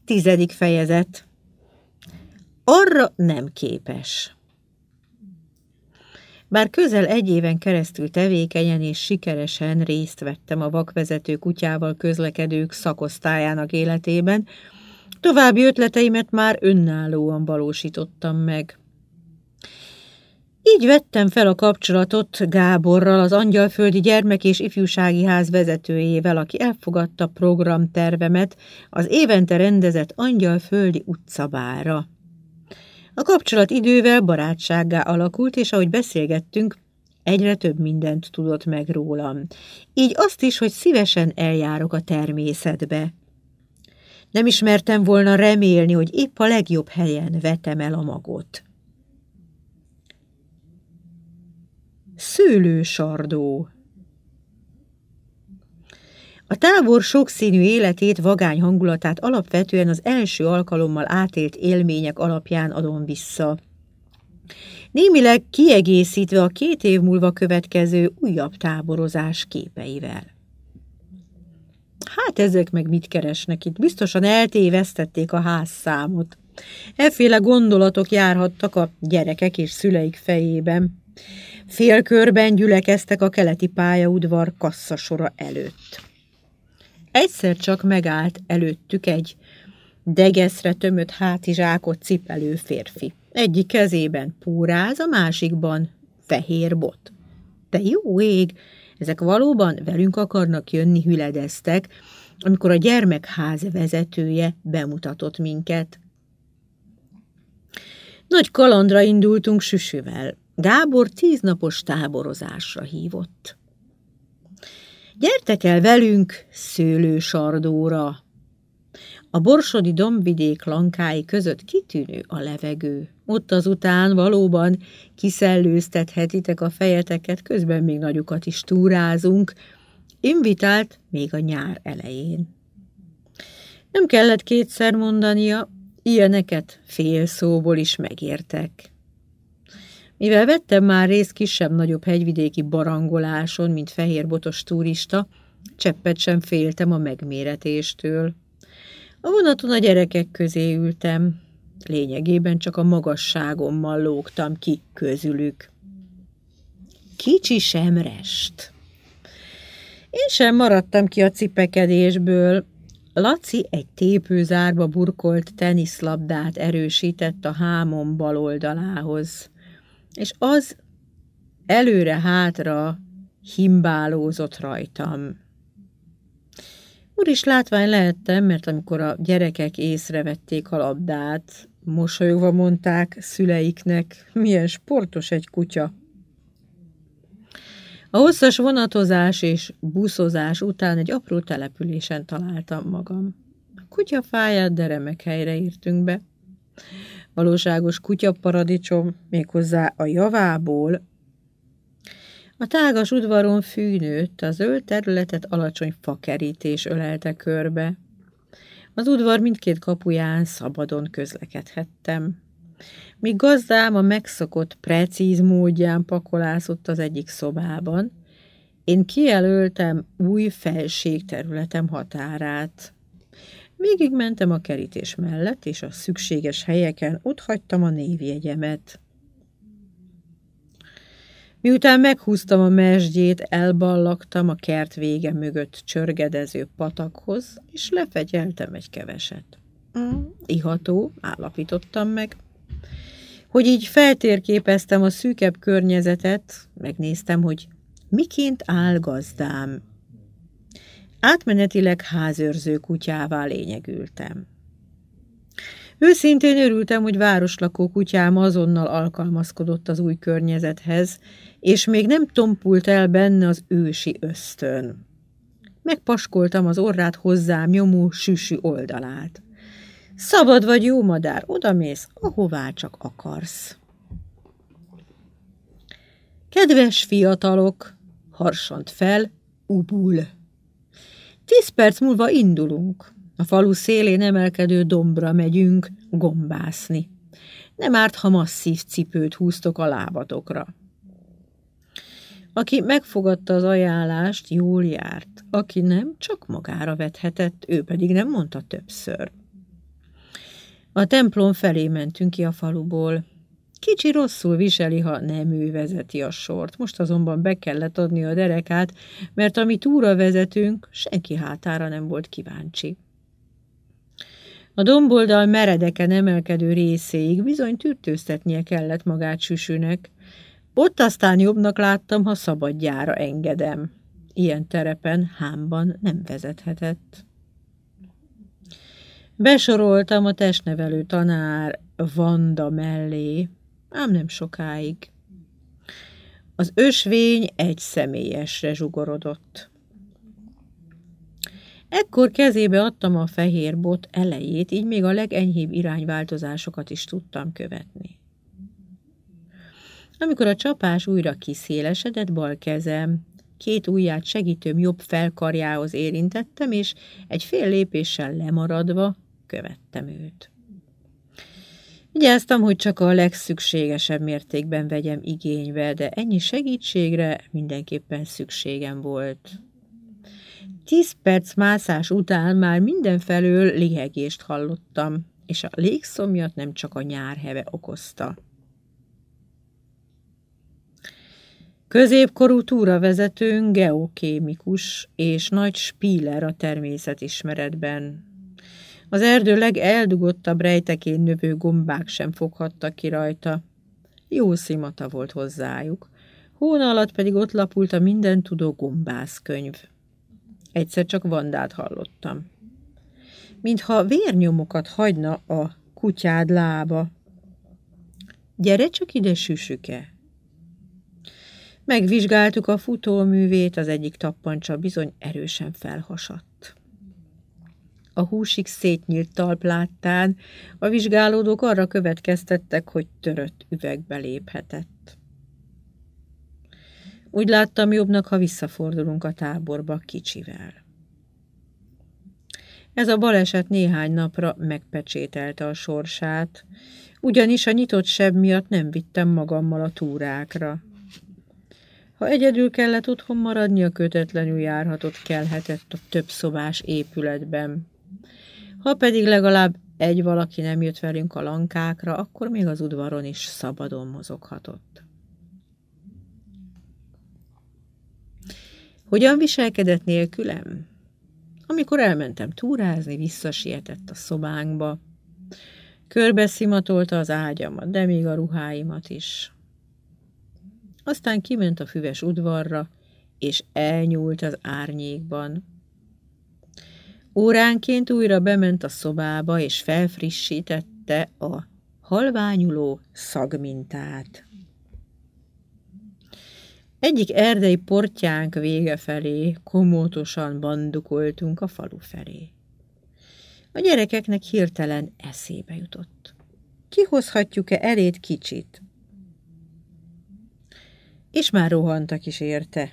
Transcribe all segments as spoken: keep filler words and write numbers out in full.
Tizedik fejezet. Arra nem képes. Bár közel egy éven keresztül tevékenyen és sikeresen részt vettem a vakvezető kutyával közlekedők szakosztályának életében, további ötleteimet már önállóan valósítottam meg. Így vettem fel a kapcsolatot Gáborral, az Angyalföldi Gyermek- és Ifjúsági Ház vezetőjével, aki elfogadta programtervemet az évente rendezett Angyalföldi utcabálra. A kapcsolat idővel barátsággá alakult, és ahogy beszélgettünk, egyre több mindent tudott meg rólam. Így azt is, hogy szívesen eljárok a természetbe. Nem ismertem volna remélni, hogy épp a legjobb helyen vetem el a magot. Szőlősardó. A tábor sokszínű életét, vagány hangulatát alapvetően az első alkalommal átélt élmények alapján adom vissza. Némileg kiegészítve a két év múlva következő újabb táborozás képeivel. Hát ezek meg mit keresnek itt? Biztosan eltévesztették a házszámot. Efféle gondolatok járhattak a gyerekek és szüleik fejében. Félkörben gyülekeztek a keleti pályaudvar kasszasora előtt. Egyszer csak megállt előttük egy degeszre tömött hátizsákot cipelő férfi. Egyik kezében póráz, a másikban fehér bot. De jó ég, ezek valóban velünk akarnak jönni, hüledeztek, amikor a gyermekház vezetője bemutatott minket. Nagy kalandra indultunk Süsüvel. Gábor tíznapos táborozásra hívott. Gyertek el velünk Szőlősardóra. A borsodi dombvidék lankái között kitűnő a levegő. Ott azután valóban kiszellőztethetitek a fejeteket, közben még nagyokat is túrázunk. Invitált még a nyár elején. Nem kellett kétszer mondania, ilyeneket fél szóból is megértek. Mivel vettem már részt kisebb-nagyobb hegyvidéki barangoláson, mint fehérbotos turista, cseppet sem féltem a megméretéstől. A vonaton a gyerekek közé ültem, lényegében csak a magasságommal lógtam ki közülük. Kicsi semrest. Én sem maradtam ki a cipekedésből. Laci egy tépőzárba burkolt teniszlabdát erősített a hámon bal oldalához, és az előre-hátra himbálózott rajtam. Úr is látvány lehettem, mert amikor a gyerekek észrevették a labdát, mosolyogva mondták szüleiknek, milyen sportos egy kutya. A hosszas vonatozás és buszozás után egy apró településen találtam magam. A kutyafáját, de remek helyre értünk be. Valóságos kutyaparadicsom, méghozzá a javából. A tágas udvaron fű nőtt, a zöld területet alacsony fakerítés ölelte körbe. Az udvar mindkét kapuján szabadon közlekedhettem. Míg gazdám a megszokott, precíz módján pakolászott az egyik szobában, én kijelöltem új felségterületem határát. Végigmentem a kerítés mellett, és a szükséges helyeken otthagytam a névjegyemet. Miután meghúztam a mesdjét, elballagtam a kert vége mögött csörgedező patakhoz, és lefegyeltem egy keveset. Mm, iható, állapítottam meg. Hogy így feltérképeztem a szűkebb környezetet, megnéztem, hogy miként áll gazdám. Átmenetileg házőrző kutyává lényegültem. Őszintén örültem, hogy városlakó kutyám azonnal alkalmazkodott az új környezethez, és még nem tompult el benne az ősi ösztön. Megpaskoltam az orrát hozzám nyomó Süsü oldalát. Szabad vagy, jó madár, odamész, ahová csak akarsz. Kedves fiatalok, harsant fel, Ubul. Tíz perc múlva indulunk. A falu szélén emelkedő dombra megyünk gombászni. Nem árt, ha masszív cipőt húztok a lábatokra. Aki megfogadta az ajánlást, jól járt. Aki nem, csak magára vethetett, ő pedig nem mondta többször. A templom felé mentünk ki a faluból. Kicsi rosszul viseli, ha nem ő vezeti a sort. Most azonban be kellett adni a derekát, mert ami túra vezetünk, senki hátára nem volt kíváncsi. A domboldal meredeken emelkedő részéig bizony tűrtőztetnie kellett magát Süsűnek. Ott aztán jobbnak láttam, ha szabadjára engedem. Ilyen terepen hámban nem vezethetett. Besoroltam a testnevelő tanár Vanda mellé, ám nem sokáig. Az ösvény egy személyesre zsugorodott. Ekkor kezébe adtam a fehér bot elejét, így még a legenyhébb irányváltozásokat is tudtam követni. Amikor a csapás újra kiszélesedett, bal kezem két ujját segítőm jobb felkarjához érintettem, és egy fél lépéssel lemaradva követtem őt. Vigyáztam, hogy csak a legszükségesebb mértékben vegyem igénybe, de ennyi segítségre mindenképpen szükségem volt. Tíz perc mászás után már mindenfelől lihegést hallottam, és a légszomjat nem csak a nyárheve okozta. Középkorú túravezetőnk geokémikus és nagy spíler a természetismeretben. Az erdő legeldugottabb rejtekén növő gombák sem foghattak ki rajta. Jó szimata volt hozzájuk. Hóna alatt pedig ott lapult a mindentudó gombászkönyv. Egyszer csak Vandát hallottam. Mintha vérnyomokat hagyna a kutyád lába. Gyere csak ide, Süsüke! Megvizsgáltuk a futóművét, az egyik tappancsa bizony erősen felhasadt. A húsig szétnyílt talp láttán a vizsgálódók arra következtettek, hogy törött üvegbe léphetett. Úgy láttam jobbnak, ha visszafordulunk a táborba kicsivel. Ez a baleset néhány napra megpecsételte a sorsát, ugyanis a nyitott seb miatt nem vittem magammal a túrákra. Ha egyedül kellett otthon maradnia, kötetlenül járhatott kelhetett a többszobás épületben. Ha pedig legalább egy valaki nem jött velünk a lankákra, akkor még az udvaron is szabadon mozoghatott. Hogyan viselkedett nélkülem? Amikor elmentem túrázni, visszasietett a szobánkba. Körbeszimatolta az ágyamat, de még a ruháimat is. Aztán kiment a füves udvarra, és elnyúlt az árnyékban. Óránként újra bement a szobába, és felfrissítette a halványuló szagmintát. Egyik erdei portyánk vége felé komótosan bandukoltunk a falu felé. A gyerekeknek hirtelen eszébe jutott. Kihozhatjuk-e elét kicsit? És már rohantak is érte.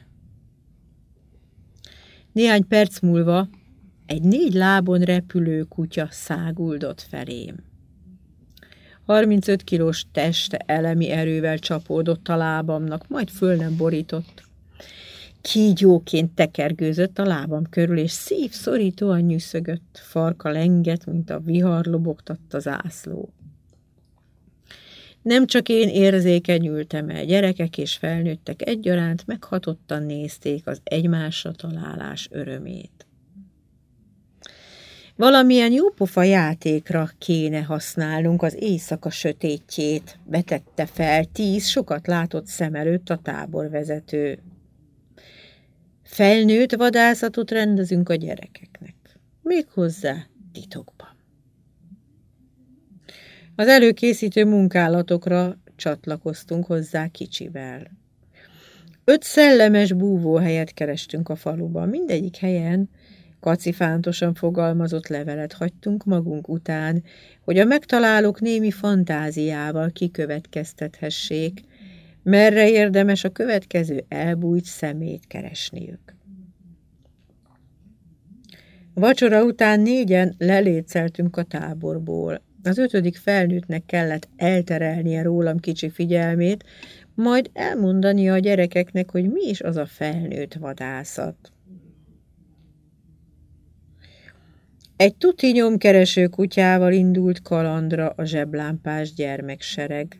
Néhány perc múlva egy négy lábon repülő kutya száguldott felém. harmincöt kilós teste elemi erővel csapódott a lábamnak, majd föl nem borított. Kígyóként tekergőzött a lábam körül, és szívszorítóan nyűszögött, farka lengett, mint a vihar lobogtatta zászló. Nem csak én érzékenyültem el, gyerekek és felnőttek egyaránt meghatottan nézték az egymásra találás örömét. Valamilyen jópofa játékra kéne használnunk az éjszaka sötétjét, vetette fel tíz sokat látott szem előtt a táborvezető. Felnőtt vadászatot rendezünk a gyerekeknek, méghozzá titokban. Az előkészítő munkálatokra csatlakoztunk hozzá kicsivel. Öt szellemes búvóhelyet kerestünk a faluban, mindegyik helyen kacifántosan fogalmazott levelet hagytunk magunk után, hogy a megtalálók némi fantáziával kikövetkeztethessék, merre érdemes a következő elbújt szemét keresniük. Vacsora után négyen leléceltünk a táborból. Az ötödik felnőttnek kellett elterelnie rólam kicsi figyelmét, majd elmondania a gyerekeknek, hogy mi is az a felnőtt vadászat. Egy tuti nyomkereső kutyával indult kalandra a zseblámpás gyermeksereg.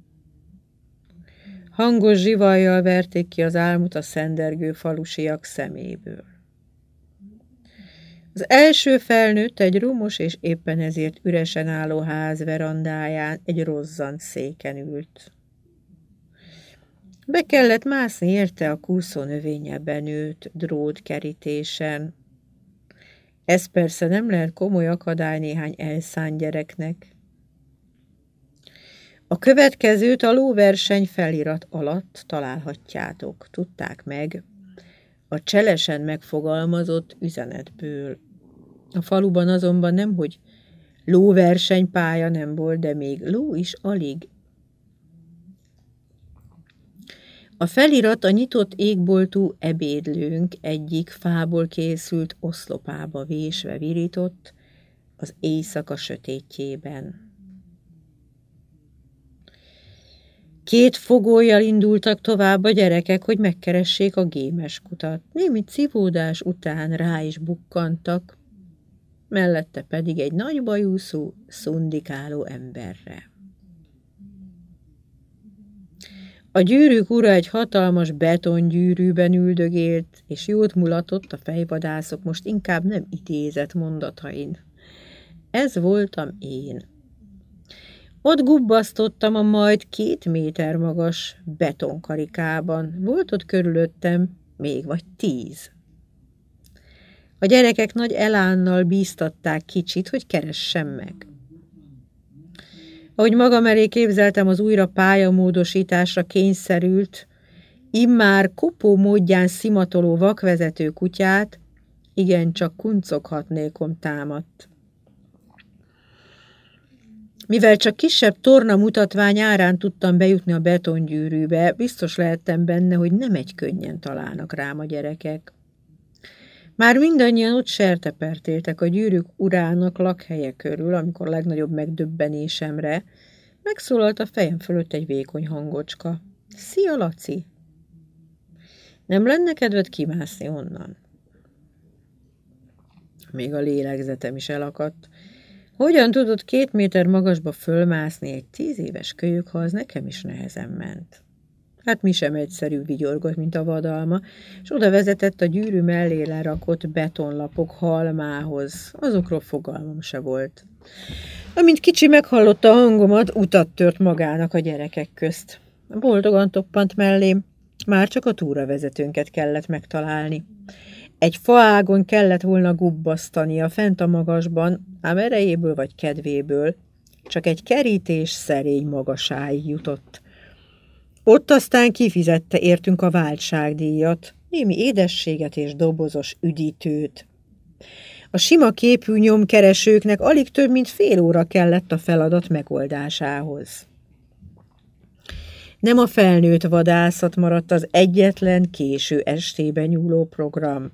Hangos zsivajjal verték ki az álmot a szendergő falusiak szeméből. Az első felnőtt egy rumos és éppen ezért üresen álló ház verandáján egy rozzant széken ült. Be kellett mászni érte a kúszónövénye benőtt drótkerítésen. Ez persze nem lehet komoly akadály néhány elszánt gyereknek. A következőt a lóverseny felirat alatt találhatjátok, tudták meg, a cselesen megfogalmazott üzenetből. A faluban azonban nemhogy lóversenypálya nem volt, de még ló is alig. A felirat a nyitott égboltú ebédlőnk egyik fából készült oszlopába vésve virított az éjszaka sötétjében. Két fogollyal indultak tovább a gyerekek, hogy megkeressék a gémes kutat. Némi civódás után rá is bukkantak, mellette pedig egy nagy bajuszú, szundikáló emberre. A gyűrűk ura egy hatalmas betongyűrűben üldögélt, és jót mulatott a fejvadászok most inkább nem idézett mondatain. Ez voltam én. Ott gubbasztottam a majd két méter magas betonkarikában. Volt ott körülöttem még vagy tíz. A gyerekek nagy elánnal bíztatták kicsit, hogy keressem meg. Ahogy magam elé képzeltem az újra pályamódosításra kényszerült, immár kopó módján szimatoló vakvezető kutyát, igencsak kuncoghatnékom támadt. Mivel csak kisebb torna mutatvány árán tudtam bejutni a betongyűrűbe, biztos lehettem benne, hogy nem egy könnyen találnak rám a gyerekek. Már mindannyian ott sertepertéltek a gyűrűk urának lakhelye körül, amikor legnagyobb megdöbbenésemre megszólalt a fejem fölött egy vékony hangocska. Szia, Laci! Nem lenne kedved kimászni onnan? Még a lélegzetem is elakadt. Hogyan tudott két méter magasba fölmászni egy tíz éves kölyök, ha az nekem is nehezen ment? Hát mi sem egyszerű, vigyorgott, mint a vadalma, és oda vezetett a gyűrű mellé lerakott betonlapok halmához. Azokról fogalmam se volt. Amint kicsi meghallotta a hangomat, utat tört magának a gyerekek közt. Boldogan toppant mellém, már csak a túravezetőnket kellett megtalálni. Egy faágon kellett volna gubbasztania fent a magasban, ám erejéből vagy kedvéből csak egy kerítés szerény magasáig jutott. Ott aztán kifizette értünk a váltságdíjat, némi édességet és dobozos üdítőt. A sima képű nyomkeresőknek alig több mint fél óra kellett a feladat megoldásához. Nem a felnőtt vadászat maradt az egyetlen késő estében nyúló program.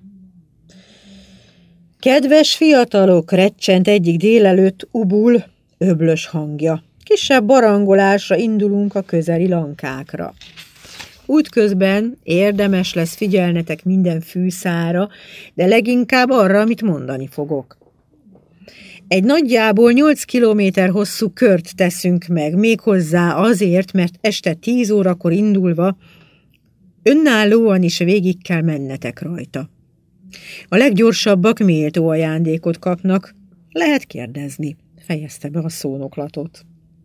Kedves fiatalok, recsent egyik délelőtt Ubul öblös hangja. Kisebb barangolásra indulunk a közeli lankákra. Útközben érdemes lesz figyelnetek minden fűszára, de leginkább arra, amit mondani fogok. Egy nagyjából nyolc kilométer hosszú kört teszünk meg, méghozzá azért, mert este tíz órakor indulva önállóan is végig kell mennetek rajta. A leggyorsabbak méltó ajándékot kapnak, lehet kérdezni, fejezte be a szónoklatot.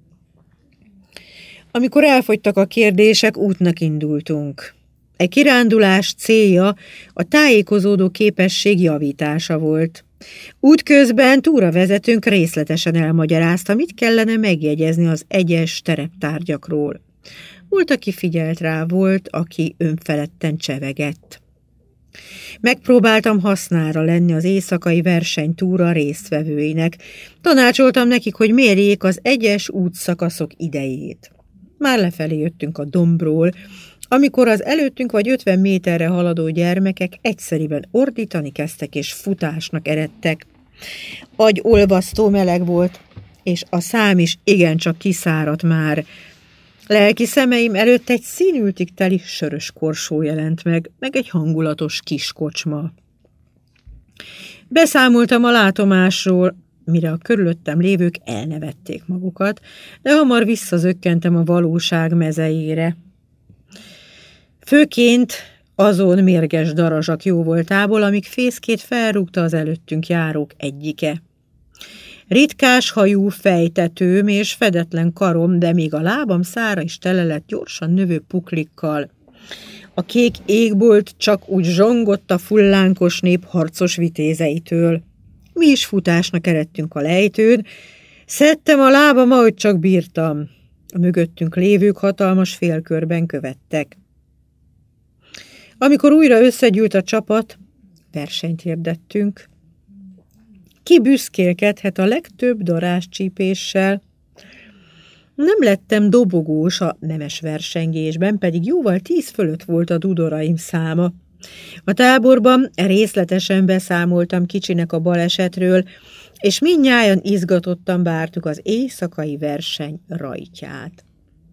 Amikor elfogytak a kérdések, útnak indultunk. Egy kirándulás célja a tájékozódó képesség javítása volt. Útközben túravezetőnk részletesen elmagyarázta, mit kellene megjegyezni az egyes tereptárgyakról. Volt, aki figyelt rá, volt, aki önfeledten csevegett. Megpróbáltam hasznára lenni az éjszakai versenytúra résztvevőinek. Tanácsoltam nekik, hogy mérjék az egyes útszakaszok idejét. Már lefelé jöttünk a dombról, amikor az előttünk vagy ötven méterre haladó gyermekek egyszeriben ordítani kezdtek és futásnak eredtek. Agyolvasztó meleg volt, és a szám is igencsak kiszáradt már. Lelki szemeim előtt egy színültig teli sörös korsó jelent meg, meg egy hangulatos kis kocsma. Beszámoltam a látomásról, mire a körülöttem lévők elnevették magukat, de hamar visszazökkentem a valóság mezejére. Főként azon mérges darazsak jóvoltából, amíg fészkét felrúgta az előttünk járók egyike. Ritkás hajú fejtetőm és fedetlen karom, de még a lábam szára is tele lett gyorsan növő puklikkal. A kék égbolt csak úgy zsongott a fullánkos nép harcos vitézeitől. Mi is futásnak eredtünk a lejtőn, szedtem a lábam, ahogy csak bírtam. A mögöttünk lévők hatalmas félkörben követtek. Amikor újra összegyűlt a csapat, versenyt hirdettünk. Ki büszkélkedhet a legtöbb darázscsípéssel? Nem lettem dobogós a nemes versengésben, pedig jóval tíz fölött volt a dudoraim száma. A táborban részletesen beszámoltam kicsinek a balesetről, és mindnyájan izgatottan vártuk az éjszakai verseny rajtját.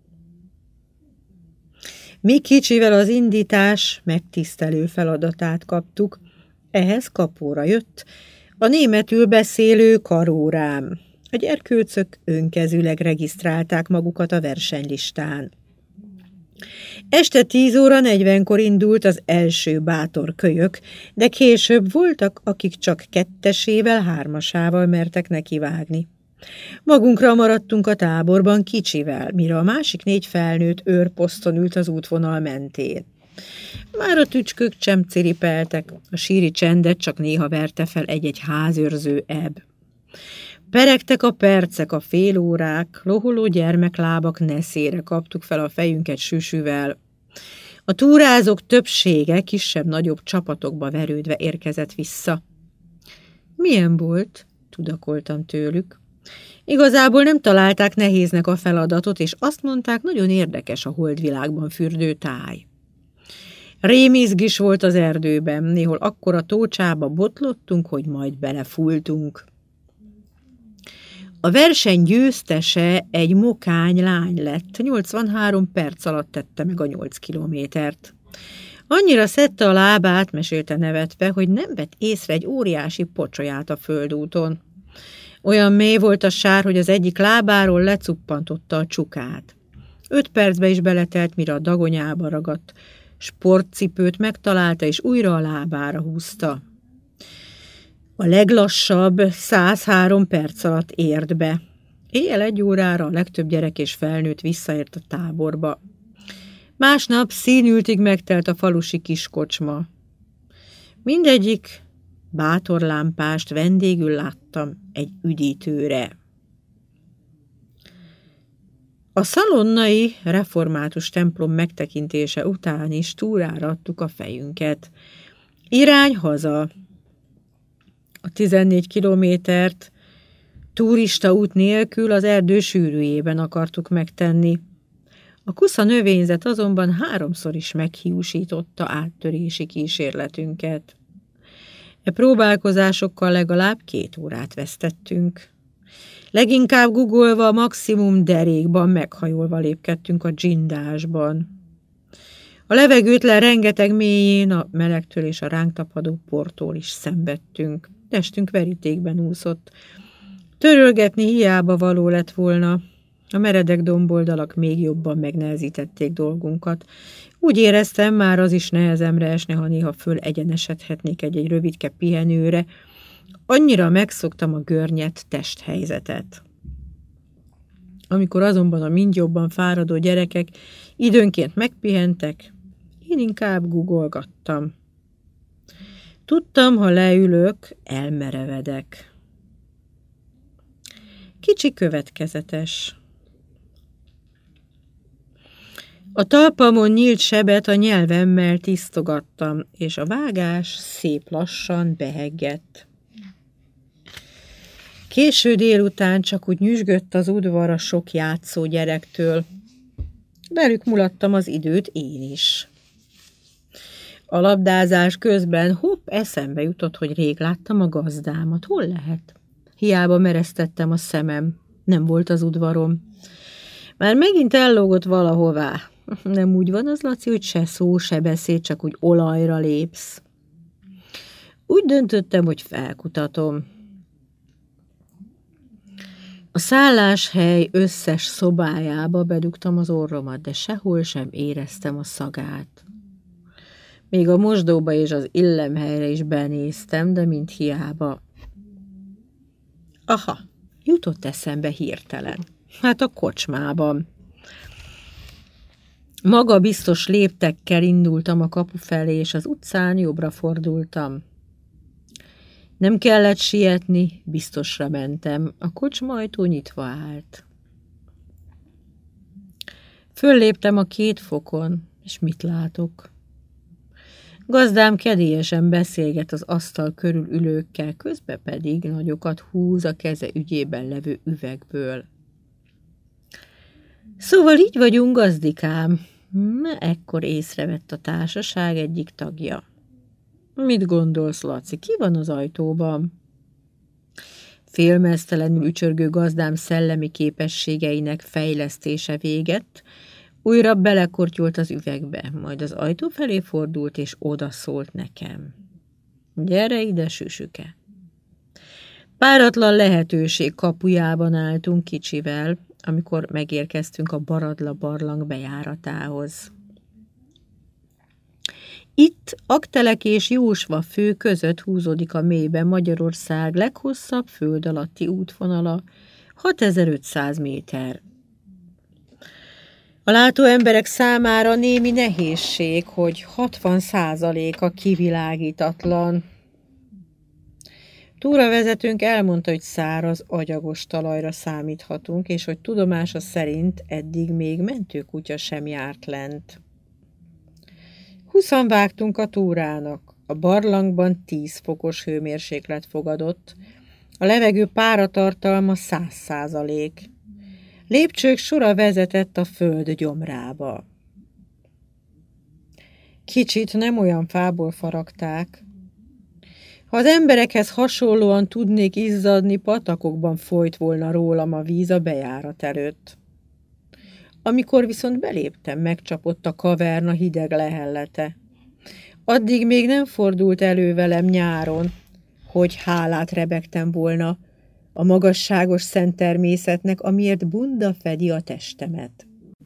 Mi kicsivel az indítás megtisztelő feladatát kaptuk, ehhez kapóra jött a németül beszélő karórám. A gyerkőcök önkezűleg regisztrálták magukat a versenylistán. Este tíz óra negyvenkor indult az első bátor kölyök, de később voltak, akik csak kettesével, hármasával mertek nekivágni. Magunkra maradtunk a táborban kicsivel, mire a másik négy felnőtt őrposzton ült az útvonal mentén. Már a tücskök sem ciripeltek, a síri csendet csak néha verte fel egy-egy házőrző ebb. Peregtek a percek, a félórák, loholó gyermeklábak neszére kaptuk fel a fejünket süsüvel. A túrázók többsége kisebb-nagyobb csapatokba verődve érkezett vissza. Milyen volt? Tudakoltam tőlük. Igazából nem találták nehéznek a feladatot, és azt mondták, nagyon érdekes a holdvilágban fürdő táj. Rémizgis volt az erdőben, néhol akkora tócsába botlottunk, hogy majd belefultunk. A verseny győztese egy mokány lány lett, nyolcvanhárom perc alatt tette meg a nyolc kilométert. Annyira szedte a lábát, mesélte nevetve, hogy nem vett észre egy óriási pocsolyát a földúton. Olyan mély volt a sár, hogy az egyik lábáról lecuppantotta a csukát. Öt percbe is beletelt, mire a dagonyába ragadt sportcipőt megtalálta, és újra a lábára húzta. A leglassabb százhárom perc alatt ért be. Éjjel egy órára a legtöbb gyerek és felnőtt visszaért a táborba. Másnap színültig megtelt a falusi kiskocsma. Mindegyik bátor lámpást vendégül láttam egy üdítőre. A szalonnai református templom megtekintése után is túrára adtuk a fejünket. Irány haza. A tizennégy kilométert turista út nélkül az erdő sűrűjében akartuk megtenni. A kusza növényzet azonban háromszor is meghiúsította áttörési kísérletünket. E próbálkozásokkal legalább két órát vesztettünk. Leginkább guggolva, a maximum derékban meghajolva lépkedtünk a dzsindásban. A levegőtlen rengeteg mélyén a melegtől és a ránk tapadó portól is szenvedtünk. Testünk verítékben úszott. Törölgetni hiába való lett volna. A meredek domboldalak még jobban megnehezítették dolgunkat. Úgy éreztem, már az is nehezemre esne, ha néha föl egyenesedhetnék egy-egy rövidke pihenőre. Annyira megszoktam a görnyed testhelyzetet. Amikor azonban a mind jobban fáradó gyerekek időnként megpihentek, én inkább guggolgattam. Tudtam, ha leülök, elmerevedek. Kicsi következetes. A talpamon nyílt sebet a nyelvemmel tisztogattam, és a vágás szép lassan beheggett. Késő délután csak úgy nyüzsgött az udvar a sok játszó gyerektől. Velük mulattam az időt én is. A labdázás közben hopp eszembe jutott, hogy rég láttam a gazdámat. Hol lehet? Hiába meresztettem a szemem. Nem volt az udvarom. Már megint ellógott valahová. Nem úgy van az, Laci, hogy se szó, se beszéd, csak úgy olajra lépsz. Úgy döntöttem, hogy felkutatom. A szálláshely összes szobájába bedugtam az orromat, de sehol sem éreztem a szagát. Még a mosdóba és az illemhelyre is benéztem, de mind hiába. Aha, jutott eszembe hirtelen. Hát a kocsmában. Maga biztos léptekkel indultam a kapu felé, és az utcán jobbra fordultam. Nem kellett sietni, biztosra mentem, a kocsma ajtó nyitva állt. Fölléptem a két fokon, és mit látok? Gazdám kedélyesen beszélget az asztal körül ülőkkel, közben pedig nagyokat húz a keze ügyében levő üvegből. Szóval így vagyunk, gazdikám. Na, ekkor észrevett a társaság egyik tagja. Mit gondolsz, Laci, ki van az ajtóban? Félmeztelenül ücsörgő gazdám szellemi képességeinek fejlesztése végett, újra belekortyolt az üvegbe, majd az ajtó felé fordult, és odaszólt nekem. Gyere ide, süsüke! Páratlan lehetőség kapujában álltunk kicsivel, amikor megérkeztünk a Baradla barlang bejáratához. Itt Aggtelek és Jósva fő között húzódik a mélyben Magyarország leghosszabb föld alatti útvonala, hatezer-ötszáz méter. A látó emberek számára némi nehézség, hogy hatvan százaléka kivilágítatlan. Túravezetőnk elmondta, hogy száraz, agyagos talajra számíthatunk, és hogy tudomása szerint eddig még mentőkutya sem járt lent. Huszan vágtunk a túrának. A barlangban tíz fokos hőmérséklet fogadott, a levegő páratartalma száz százalék. Lépcsők sora vezetett a föld gyomrába. Kicsit nem olyan fából faragták. Ha az emberekhez hasonlóan tudnék izzadni, patakokban folyt volna rólam a víz a bejárat előtt. Amikor viszont beléptem, megcsapott a kaverna hideg lehellete. Addig még nem fordult elő velem nyáron, hogy hálát rebegtem volna a magasságos szent természetnek, amiért bunda fedi a testemet.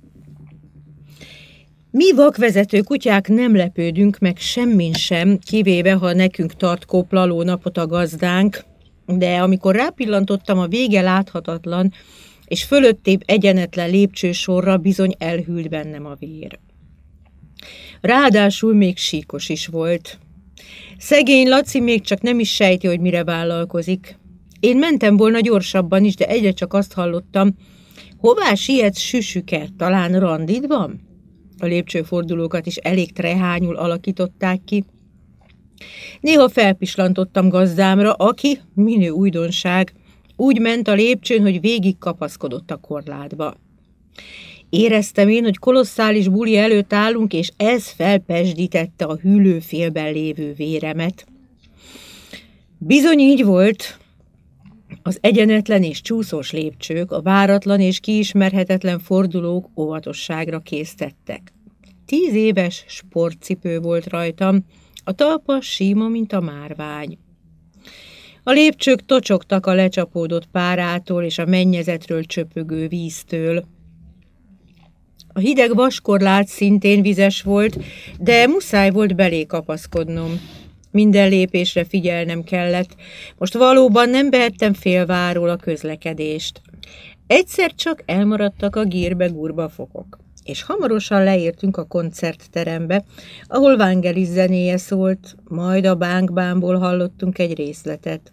Mi vakvezető kutyák nem lepődünk meg semmin sem, kivéve, ha nekünk tart koplaló napot a gazdánk, de amikor rápillantottam a vége láthatatlan és fölöttébb egyenetlen lépcsősorra, bizony elhűlt bennem a vér. Ráadásul még síkos is volt. Szegény Laci még csak nem is sejti, hogy mire vállalkozik. Én mentem volna gyorsabban is, de egyre csak azt hallottam, hová sietsz, süsüke, talán randid van? A lépcsőfordulókat is elég trehányul alakították ki. Néha felpislantottam gazdámra, aki, minő újdonság, úgy ment a lépcsőn, hogy végig kapaszkodott a korlátba. Éreztem én, hogy kolosszális buli előtt állunk, és ez felpesdítette a hűlőfélben lévő véremet. Bizony így volt. Az egyenetlen és csúszós lépcsők, a váratlan és kiismerhetetlen fordulók óvatosságra késztettek. Tíz éves sportcipő volt rajtam, a talpa síma, mint a márvány. A lépcsők tocsogtak a lecsapódott párától és a mennyezetről csöpögő víztől. A hideg vaskorlát szintén vizes volt, de muszáj volt belé kapaszkodnom. Minden lépésre figyelnem kellett. Most valóban nem vehettem félváról a közlekedést. Egyszer csak elmaradtak a gírbe-gurba fokok, és hamarosan leértünk a koncertterembe, ahol Vangelis zenéje szólt, majd a bánkbámból hallottunk egy részletet.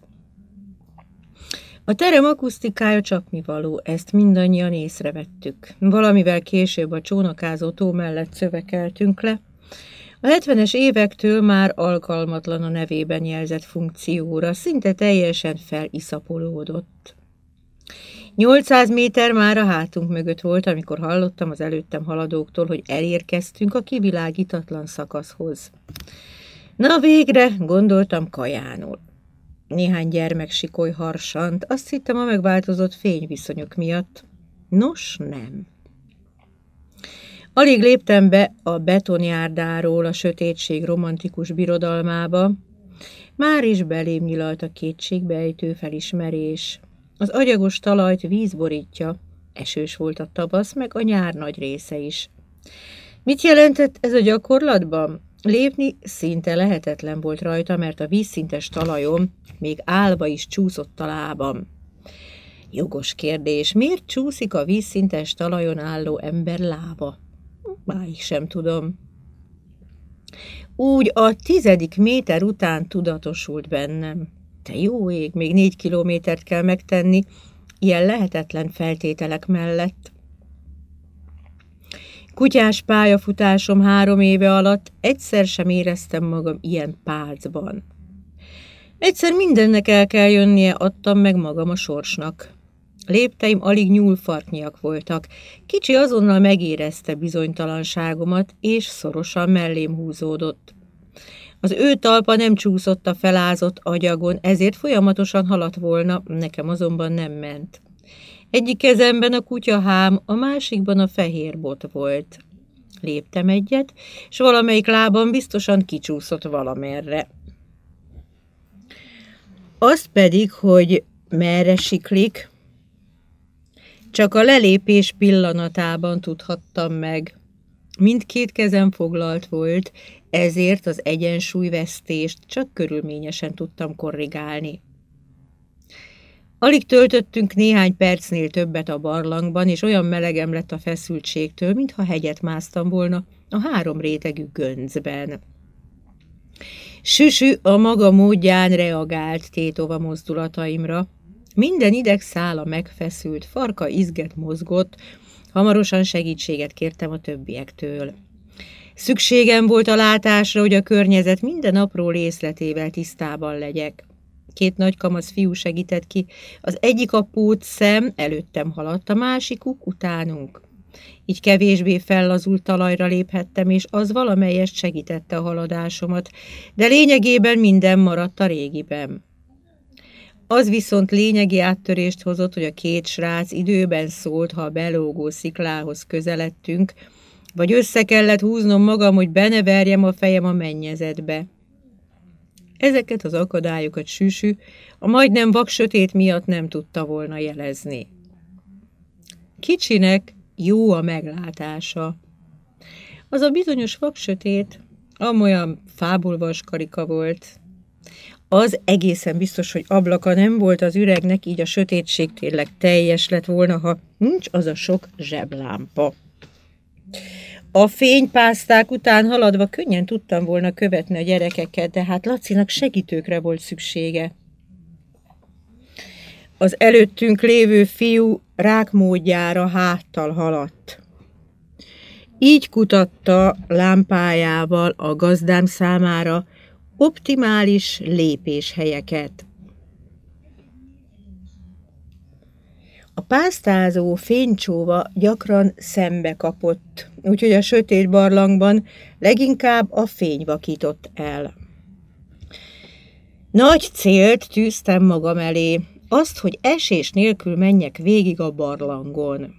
A terem akusztikája csapnivaló, ezt mindannyian észrevettük. Valamivel később a csónakázó tó mellett szövekeltünk le. A hetvenes évektől már alkalmatlan a nevében jelzett funkcióra, szinte teljesen feliszapolódott. nyolcszáz méter már a hátunk mögött volt, amikor hallottam az előttem haladóktól, hogy elérkeztünk a kivilágítatlan szakaszhoz. Na végre, gondoltam, kajánul. Néhány gyermek sikoly harsant, azt hittem a megváltozott fényviszonyok miatt. Nos, nem. Alig léptem be a betonjárdáról a sötétség romantikus birodalmába, Már is belém nyilalt a kétségbejtő felismerés. Az agyagos talajt víz borítja, esős volt a tavasz, meg a nyár nagy része is. Mit jelentett ez a gyakorlatban? Lépni szinte lehetetlen volt rajta, mert a vízszintes talajon még állva is csúszott a lábam. Jogos kérdés, miért csúszik a vízszintes talajon álló ember lába? Máig sem tudom. Úgy a tizedik méter után tudatosult bennem. Te jó ég, még négy kilométert kell megtenni, ilyen lehetetlen feltételek mellett. Kutyás pályafutásom három éve alatt egyszer sem éreztem magam ilyen pálcban. Egyszer mindennek el kell jönnie, adtam meg magam a sorsnak. Lépteim alig nyúlfartnyiak voltak. Kicsi azonnal megérezte bizonytalanságomat, és szorosan mellém húzódott. Az ő talpa nem csúszott a felázott agyagon, ezért folyamatosan haladt volna, nekem azonban nem ment. Egyik kezemben a kutyahám, a másikban a fehér bot volt. Léptem egyet, és valamelyik lábam biztosan kicsúszott valamerre. Azt pedig, hogy merre siklik, csak a lelépés pillanatában tudhattam meg. Mindkét kezem foglalt volt, ezért az egyensúlyvesztést csak körülményesen tudtam korrigálni. Alig töltöttünk néhány percnél többet a barlangban, és olyan melegem lett a feszültségtől, mintha hegyet másztam volna a három rétegű göncben. Süsü a maga módján reagált tétova mozdulataimra. Minden idegszála megfeszült, farka izget mozgott, hamarosan segítséget kértem a többiektől. Szükségem volt a látásra, hogy a környezet minden apró részletével tisztában legyek. Két nagy kamasz fiú segített ki, az egyik a pót szem előttem haladt, a másikuk utánunk. Így kevésbé fellazult talajra léphettem, és az valamelyest segítette a haladásomat, de lényegében minden maradt a régiben. Az viszont lényegi áttörést hozott, hogy a két srác időben szólt, ha a belógó sziklához közeledtünk, vagy össze kellett húznom magam, hogy be ne verjem a fejem a mennyezetbe. Ezeket az akadályokat Süsü a majdnem vaksötét miatt nem tudta volna jelezni. Kicsinek jó a meglátása. Az a bizonyos vaksötét amolyan fából vaskarika volt. Az egészen biztos, hogy ablaka nem volt az üregnek, így a sötétség tényleg teljes lett volna, ha nincs az a sok zseblámpa. A fénypászták után haladva könnyen tudtam volna követni a gyerekeket, de hát Lacinak segítőkre volt szüksége. Az előttünk lévő fiú rákmódjára háttal haladt. Így kutatta lámpájával a gazdám számára optimális lépéshelyeket. A pásztázó fénycsóva gyakran szembe kapott, úgyhogy a sötét barlangban leginkább a fény vakított el. Nagy célt tűztem magam elé, azt, hogy esés nélkül menjek végig a barlangon.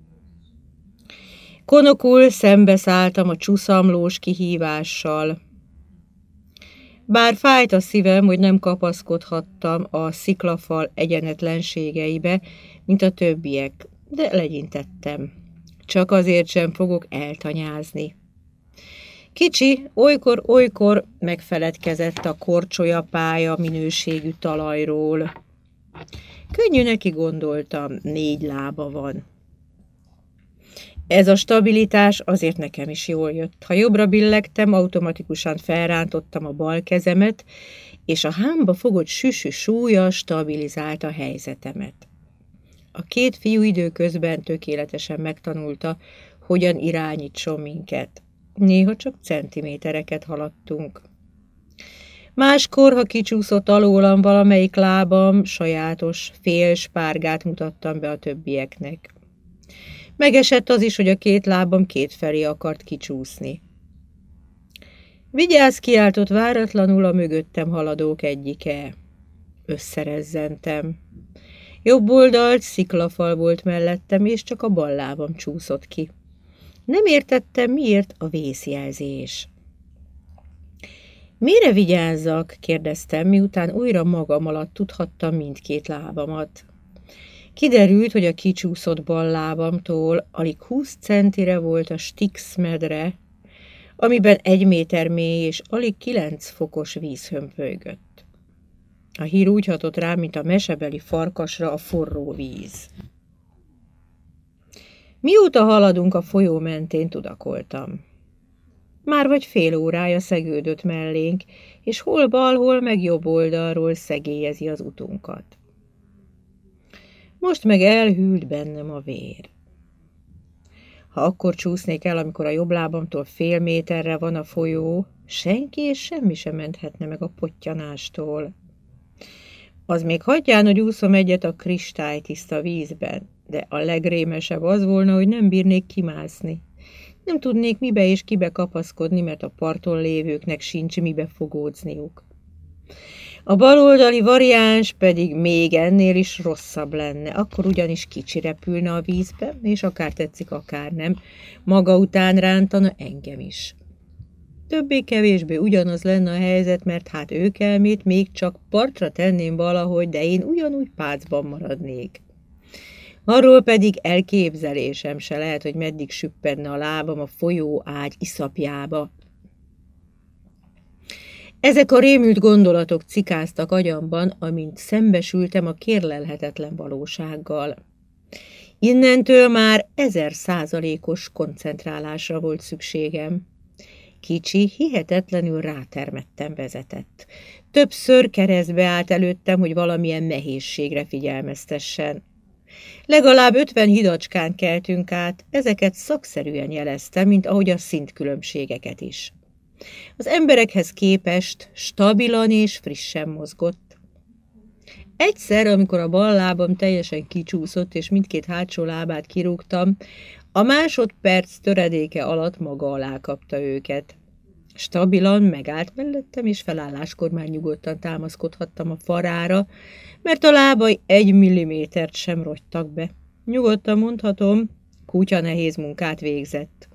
Konokul szembeszálltam a csuszamlós kihívással. Bár fájt a szívem, hogy nem kapaszkodhattam a sziklafal egyenetlenségeibe, mint a többiek, de legyintettem. Csak azért sem fogok eltanyázni. Kicsi olykor-olykor megfeledkezett a korcsolyapálya minőségű talajról. Könnyű neki, gondoltam, négy lába van. Ez a stabilitás azért nekem is jól jött. Ha jobbra billegtem, automatikusan felrántottam a bal kezemet, és a hámba fogott Süsü súlya stabilizálta a helyzetemet. A két fiú időközben tökéletesen megtanulta, hogyan irányítson minket. Néha csak centimétereket haladtunk. Máskor, ha kicsúszott alólam valamelyik lábam, sajátos félspárgát mutattam be a többieknek. Megesett az is, hogy a két lábam kétfelé akart kicsúszni. Vigyázz, kiáltott váratlanul a mögöttem haladók egyike. Összerezzentem. Jobb oldalt sziklafal volt mellettem, és csak a bal lábam csúszott ki. Nem értettem, miért a vészjelzés. Mire vigyázzak? Kérdeztem, miután újra magam alatt tudhattam mindkét lábamat. Kiderült, hogy a kicsúszott bal lábamtól alig húsz centire volt a Styx medre, amiben egy méter mély és alig kilenc fokos víz hömpölygött. A hír úgy hatott rám, mint a mesebeli farkasra a forró víz. Mióta haladunk a folyó mentén, tudakoltam. Már vagy fél órája szegődött mellénk, és hol bal, hol meg jobb oldalról szegélyezi az utunkat. Most meg elhűlt bennem a vér. Ha akkor csúsznék el, amikor a jobb lábamtól fél méterre van a folyó, senki és semmi sem menthetne meg a pottyanástól. Az még hagyján, hogy úszom egyet a kristálytiszta vízben, de a legrémesebb az volna, hogy nem bírnék kimászni. Nem tudnék mibe és kibe kapaszkodni, mert a parton lévőknek sincs mibe fogódzniuk. A baloldali variáns pedig még ennél is rosszabb lenne, akkor ugyanis kicsi repülne a vízbe, és akár tetszik, akár nem, maga után rántana engem is. Többé-kevésbé ugyanaz lenne a helyzet, mert hát őkelmét még csak partra tenném valahogy, de én ugyanúgy pácban maradnék. Arról pedig elképzelésem se lehet, hogy meddig süppedne a lábam a folyó ágy iszapjába. Ezek a rémült gondolatok cikáztak agyamban, amint szembesültem a kérlelhetetlen valósággal. Innentől már ezer százalékos koncentrálásra volt szükségem. Kicsi, hihetetlenül rátermettem vezetett. Többször keresztbe állt előttem, hogy valamilyen nehézségre figyelmeztessen. Legalább ötven hidacskán keltünk át, ezeket szakszerűen jelezte, mint ahogy a szintkülönbségeket is. Az emberekhez képest stabilan és frissen mozgott. Egyszer, amikor a bal lábam teljesen kicsúszott, és mindkét hátsó lábát kirúgtam, a másodperc töredéke alatt maga alá kapta őket. Stabilan megállt mellettem, és felálláskor már nyugodtan támaszkodhattam a farára, mert a lábai egy millimétert sem rogytak be. Nyugodtan mondhatom, kutya nehéz munkát végzett.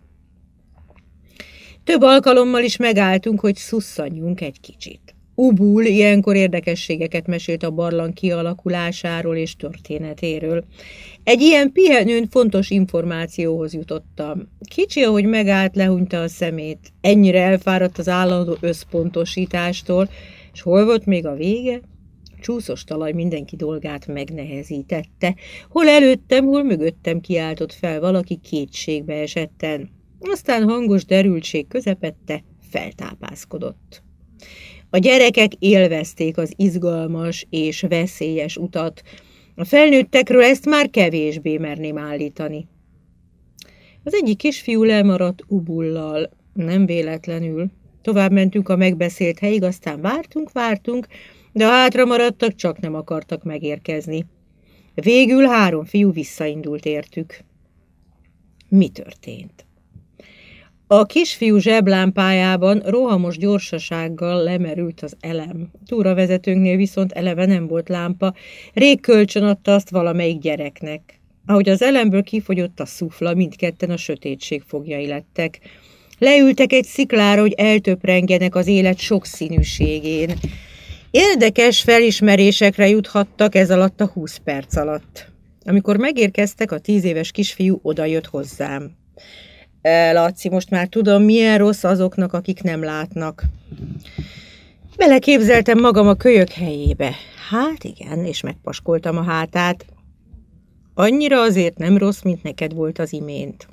Több alkalommal is megálltunk, hogy szusszanjunk egy kicsit. Ubul ilyenkor érdekességeket mesélt a barlang kialakulásáról és történetéről. Egy ilyen pihenőn fontos információhoz jutottam. Kicsi, ahogy megállt, lehúnyta a szemét. Ennyire elfáradt az állandó összpontosítástól, és hol volt még a vége? Csúszos talaj mindenki dolgát megnehezítette. Hol előttem, hol mögöttem kiáltott fel valaki kétségbe esetten. Aztán hangos derültség közepette feltápászkodott. A gyerekek élvezték az izgalmas és veszélyes utat. A felnőttekről ezt már kevésbé merném állítani. Az egyik kisfiú lemaradt Ubullal, nem véletlenül. Tovább mentünk a megbeszélt helyig, aztán vártunk, vártunk, de a hátra maradtak csak nem akartak megérkezni. Végül három fiú visszaindult értük. Mi történt? A kisfiú zseblámpájában rohamos gyorsasággal lemerült az elem. Túravezetőnknél viszont eleve nem volt lámpa, rég kölcsön adta azt valamelyik gyereknek. Ahogy az elemből kifogyott a szufla, mindketten a sötétség foglyai lettek. Leültek egy sziklára, hogy eltöprengjenek az élet sokszínűségén. Érdekes felismerésekre juthattak ez alatt a húsz perc alatt. Amikor megérkeztek, a tíz éves kisfiú odajött hozzám. Laci, most már tudom, milyen rossz azoknak, akik nem látnak. Beleképzeltem magam a kölyök helyébe. Hát igen, és megpaskoltam a hátát. Annyira azért nem rossz, mint neked volt az imént.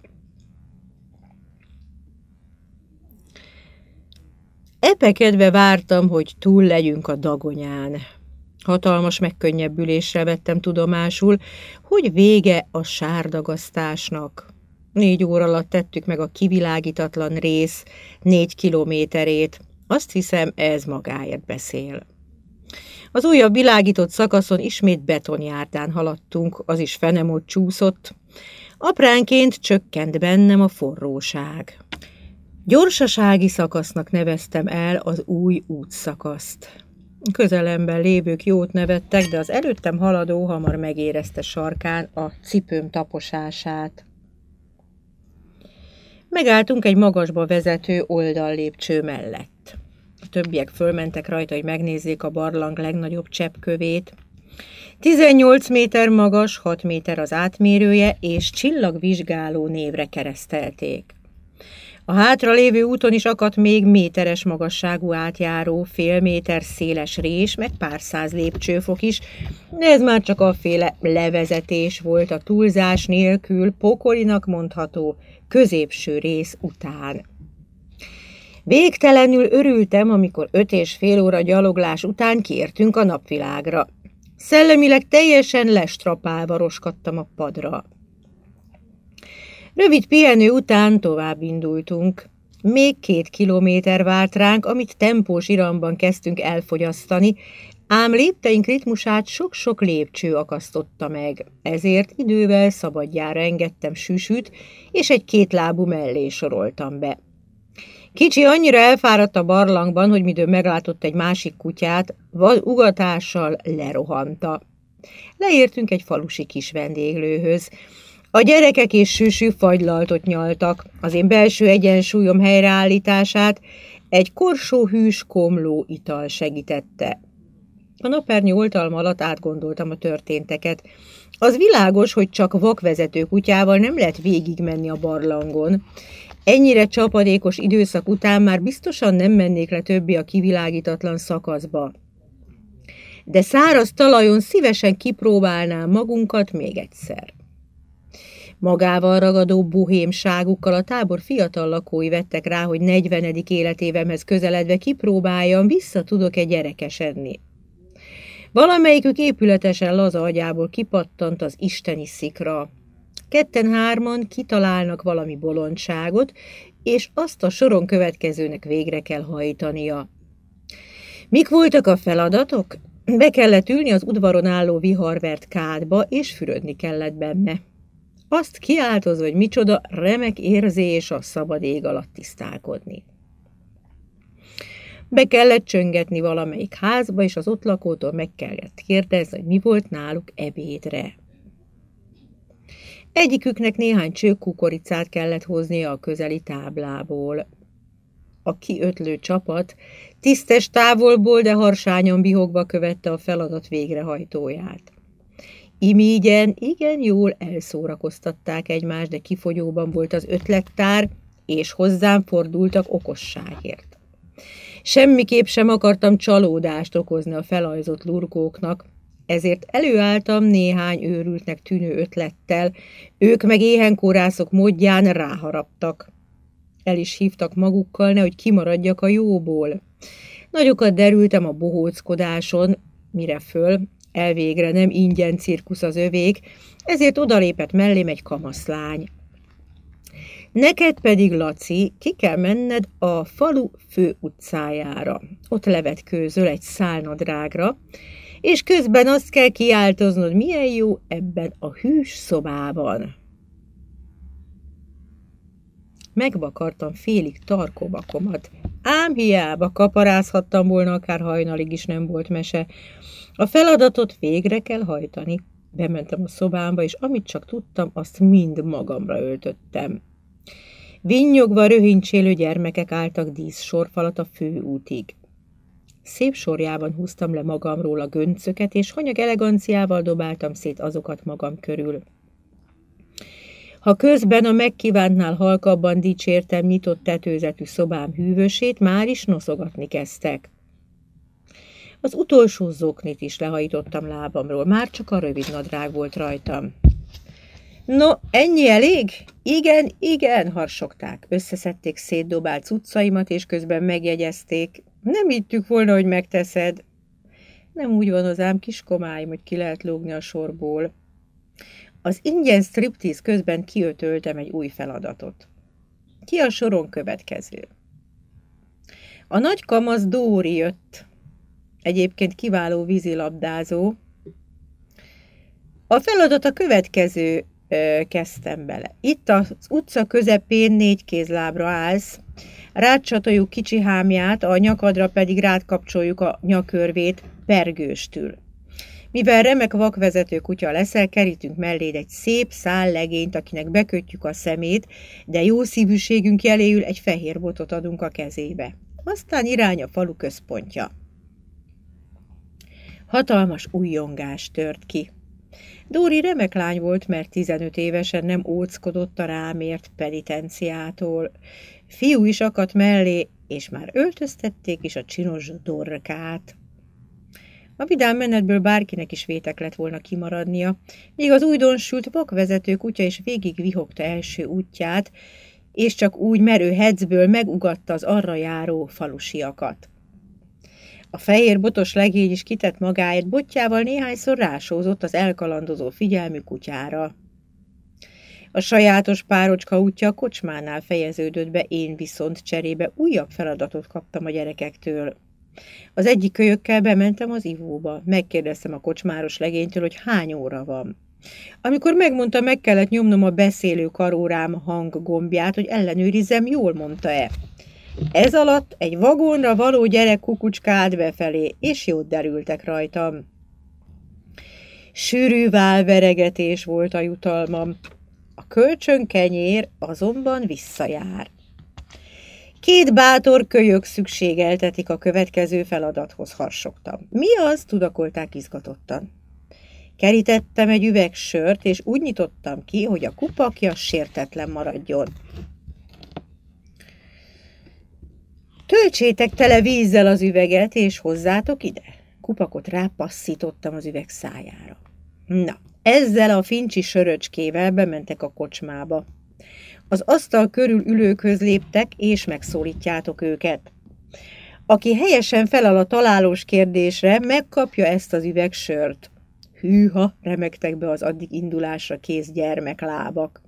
Epekedve vártam, hogy túl legyünk a dagonyán. Hatalmas megkönnyebbüléssel vettem tudomásul, hogy vége a sárdagasztásnak. Négy óra alatt tettük meg a kivilágítatlan rész négy kilométerét. Azt hiszem, ez magáért beszél. Az újabb világított szakaszon ismét betonjárdán haladtunk, az is fenemot csúszott. Apránként csökkent bennem a forróság. Gyorsasági szakasznak neveztem el az új útszakaszt. Közelemben lévők jót nevettek, de az előttem haladó hamar megérezte sarkán a cipőm taposását. Megálltunk egy magasba vezető oldallépcső mellett. A többiek fölmentek rajta, hogy megnézzék a barlang legnagyobb cseppkövét. tizennyolc méter magas, hat méter az átmérője, és csillagvizsgáló névre keresztelték. A hátralévő úton is akadt még méteres magasságú átjáró, fél méter széles rés, meg pár száz lépcsőfok is, de ez már csak afféle levezetés volt a túlzás nélkül pokolinak mondható középső rész után. Végtelenül örültem, amikor öt és fél óra gyaloglás után kiértünk a napvilágra. Szellemileg teljesen lestrapálva roskadtam a padra. Rövid pihenő után tovább indultunk. Még két kilométer várt ránk, amit tempós iramban kezdtünk elfogyasztani, ám lépteink ritmusát sok-sok lépcső akasztotta meg, ezért idővel szabadjára engedtem Süsüt, és egy kétlábú mellé soroltam be. Kicsi annyira elfáradt a barlangban, hogy midőn meglátott egy másik kutyát, vad ugatással lerohanta. Leértünk egy falusi kis vendéglőhöz. A gyerekek és Süsü fagylaltot nyaltak, az én belső egyensúlyom helyreállítását egy korsóhűs komló ital segítette. A napernyő oltalma alatt átgondoltam a történteket. Az világos, hogy csak vakvezető kutyával nem lehet végigmenni a barlangon. Ennyire csapadékos időszak után már biztosan nem mennék le többé a kivilágítatlan szakaszba. De száraz talajon szívesen kipróbálnám magunkat még egyszer. Magával ragadó bohémságukkal a tábor fiatal lakói vettek rá, hogy negyvenedik életévemhez közeledve kipróbáljam, vissza tudok-e gyerekesedni. Valamelyikük épületesen laza agyából kipattant az isteni szikra. Ketten-hárman kitalálnak valami bolondságot, és azt a soron következőnek végre kell hajtania. Mik voltak a feladatok? Be kellett ülni az udvaron álló viharvert kádba, és fürödni kellett benne. Azt kiáltozva, hogy micsoda remek érzés a szabad ég alatt tisztálkodni. Be kellett csöngetni valamelyik házba, és az ott lakótól meg kellett kérdezni, hogy mi volt náluk ebédre. Egyiküknek néhány csők kukoricát kellett hoznia a közeli táblából. A kiötlő csapat tisztes távolból, de harsányan bihogva követte a feladat végrehajtóját. Imígyen, igen jól elszórakoztatták egymást, de kifogyóban volt az ötlettár, és hozzám fordultak okosságért. Semmiképp sem akartam csalódást okozni a felajzott lurkóknak, ezért előálltam néhány őrültnek tűnő ötlettel, ők meg éhenkórászok módján ráharaptak. El is hívtak magukkal, nehogy kimaradjak a jóból. Nagyokat derültem a bohóckodáson, mire föl, elvégre nem ingyen cirkusz az övék, ezért odalépett mellém egy kamaszlány. Neked pedig, Laci, ki kell menned a falu fő utcájára. Ott levetkőzöl egy szálnadrágra, és közben azt kell kiáltoznod, milyen jó ebben a hűs szobában. Megvakartam félig tarkobakomat. Ám hiába kaparázhattam volna, akár hajnalig is nem volt mese. A feladatot végre kell hajtani. Bementem a szobámba, és amit csak tudtam, azt mind magamra öltöttem. Vinnyogva röhincsélő gyermekek álltak díszsorfalat a főútig. Szép sorjában húztam le magamról a göncöket, és hanyag eleganciával dobáltam szét azokat magam körül. Ha közben a megkívántnál halkabban dicsértem nyitott tetőzetű szobám hűvösét, már is noszogatni kezdtek. Az utolsó zoknit is lehajítottam lábamról, már csak a rövid nadrág volt rajtam. No, ennyi elég? Igen, igen, harsogták. Összeszedték szétdobált cuccaimat, és közben megjegyezték. Nem hittük volna, hogy megteszed. Nem úgy van az ám kiskomáim, hogy ki lehet lógni a sorból. Az ingyen striptease közben kiötöltem egy új feladatot. Ki a soron következő? A nagy kamasz Dóri jött. Egyébként kiváló vízilabdázó. A feladat a következő, ö, kezdtem bele. Itt az utca közepén négy kézlábra állsz, rád csatoljuk kicsi hámját, a nyakadra pedig rád kapcsoljuk a nyakörvét pergőstül. Mivel remek vakvezető kutya leszel, kerítünk melléd egy szép szál legényt, akinek bekötjük a szemét, de jó szívűségünk jeléül egy fehér botot adunk a kezébe. aztán irány a falu központja. Hatalmas újjongás tört ki. Dóri remek lány volt, mert tizenöt évesen nem óckodott a rámért penitenciától. Fiú is akadt mellé, és már öltöztették is a csinos Dorkát. A vidám menetből bárkinek is vétek lett volna kimaradnia, míg az újdonsült vakvezető kutya is végig vihogta első útját, és csak úgy merő hecből megugatta az arra járó falusiakat. A fehér botos legény is kitett magáért, botjával néhányszor rásózott az elkalandozó figyelmű kutyára. A sajátos párocska útja a kocsmánál fejeződött be, én viszont cserébe újabb feladatot kaptam a gyerekektől. Az egyik kölyökkel bementem az ivóba, megkérdeztem a kocsmáros legénytől, hogy hány óra van. Amikor megmondta, meg kellett nyomnom a beszélő karórám hanggombját, hogy ellenőrizzem, jól mondta-e. Ez alatt egy vagonra való gyerek kukucskált befelé, és jót derültek rajtam. Sűrű válveregetés volt a jutalmam. A kölcsönkenyér azonban visszajár. Két bátor kölyök szükségeltetik a következő feladathoz, harsogtam. Mi az? Tudakolták izgatottan. Kerítettem egy üveg sört, és úgy nyitottam ki, hogy a kupakja sértetlen maradjon. Töltsétek tele vízzel az üveget, és hozzátok ide. Kupakot rápasszítottam az üveg szájára. Na, ezzel a fincsi söröcskével bementek a kocsmába. Az asztal körül ülőkhöz léptek, és megszólítjátok őket. Aki helyesen felel a találós kérdésre, megkapja ezt az üveg sört. Hűha, remegtek be az addig indulásra kész gyermeklábak.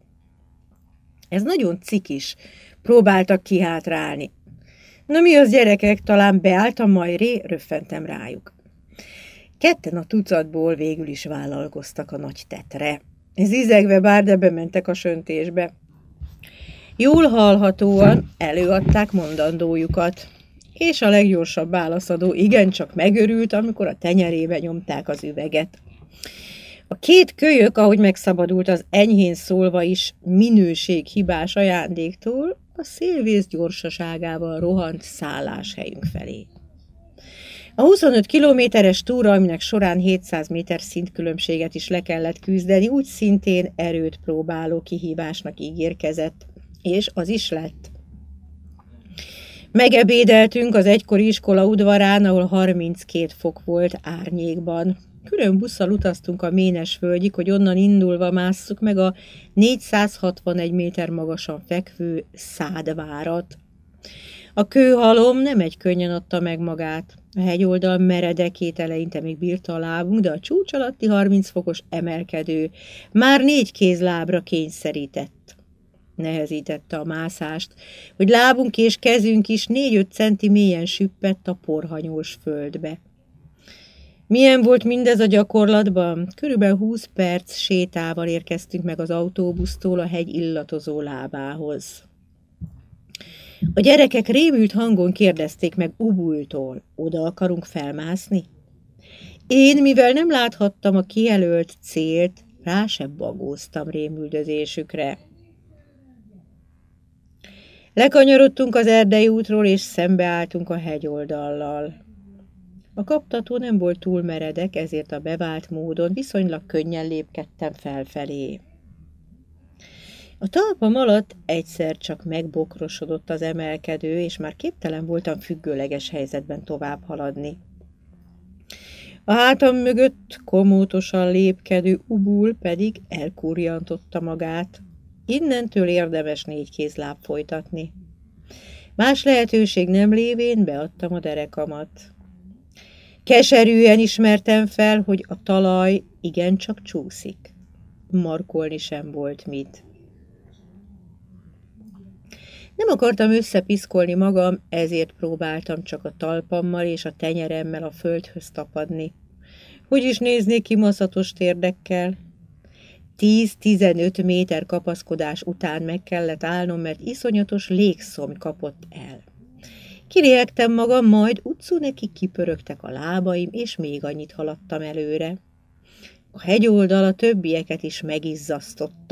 Ez nagyon cikis, próbáltak kihátrálni. Na mi az, gyerekek, talán beállt a majré? Röffentem rájuk. Ketten a tucatból végül is vállalkoztak a nagy tetre. Zizegve bár, de bementek a söntésbe. Jól hallhatóan előadták mondandójukat, és a leggyorsabb válaszadó igencsak megörült, amikor a tenyerébe nyomták az üveget. A két kölyök, ahogy megszabadult az enyhén szólva is minőséghibás ajándéktól, a szélvész gyorsaságával rohant szálláshelyünk felé. A huszonöt kilométeres túra, aminek során hétszáz méter szintkülönbséget is le kellett küzdeni, úgy szintén erőt próbáló kihívásnak ígérkezett, és az is lett. Megebédeltünk az egykori iskola udvarán, ahol harminckét fok volt árnyékban. Külön busszal utaztunk a Ménesvölgyig, hogy onnan indulva másszuk meg a négyszázhatvanegy méter magasan fekvő Szádvárat. A kőhalom nem egy könnyen adta meg magát. A hegyoldal meredekét eleinte még bírta a lábunk, de a csúcs alatti harminc fokos emelkedő már négy kézlábra kényszerített. Nehezítette a mászást, hogy lábunk és kezünk is négy-öt centi mélyen süppett a porhanyós földbe. Milyen volt mindez a gyakorlatban? Körülbelül húsz perc sétával érkeztünk meg az autóbusztól a hegy illatozó lábához. A gyerekek rémült hangon kérdezték meg Ubultól, oda akarunk felmászni? Én, mivel nem láthattam a kijelölt célt, rá se bagóztam rémüldözésükre. Lekanyarodtunk az erdei útról, és szembeálltunk a hegyoldallal. A kaptató nem volt túl meredek, ezért a bevált módon viszonylag könnyen lépkedtem felfelé. A talpam alatt egyszer csak megbokrosodott az emelkedő, és már képtelen voltam függőleges helyzetben tovább haladni. A hátam mögött komótosan lépkedő Ubul pedig elkurjantotta magát. Innentől érdemes négy kézláb folytatni. Más lehetőség nem lévén beadtam a derekamat. Keserűen ismertem fel, hogy a talaj igencsak csúszik. Markolni sem volt mit. Nem akartam összepiszkolni magam, ezért próbáltam csak a talpammal és a tenyeremmel a földhöz tapadni. Hogy is néznék ki maszatos térdekkel? tíz-tizenöt méter kapaszkodás után meg kellett állnom, mert iszonyatos légszomj kapott el. Kiréhegtem magam, majd utcú neki kipörögtek a lábaim, és még annyit haladtam előre. A hegyoldal a többieket is megizzasztotta.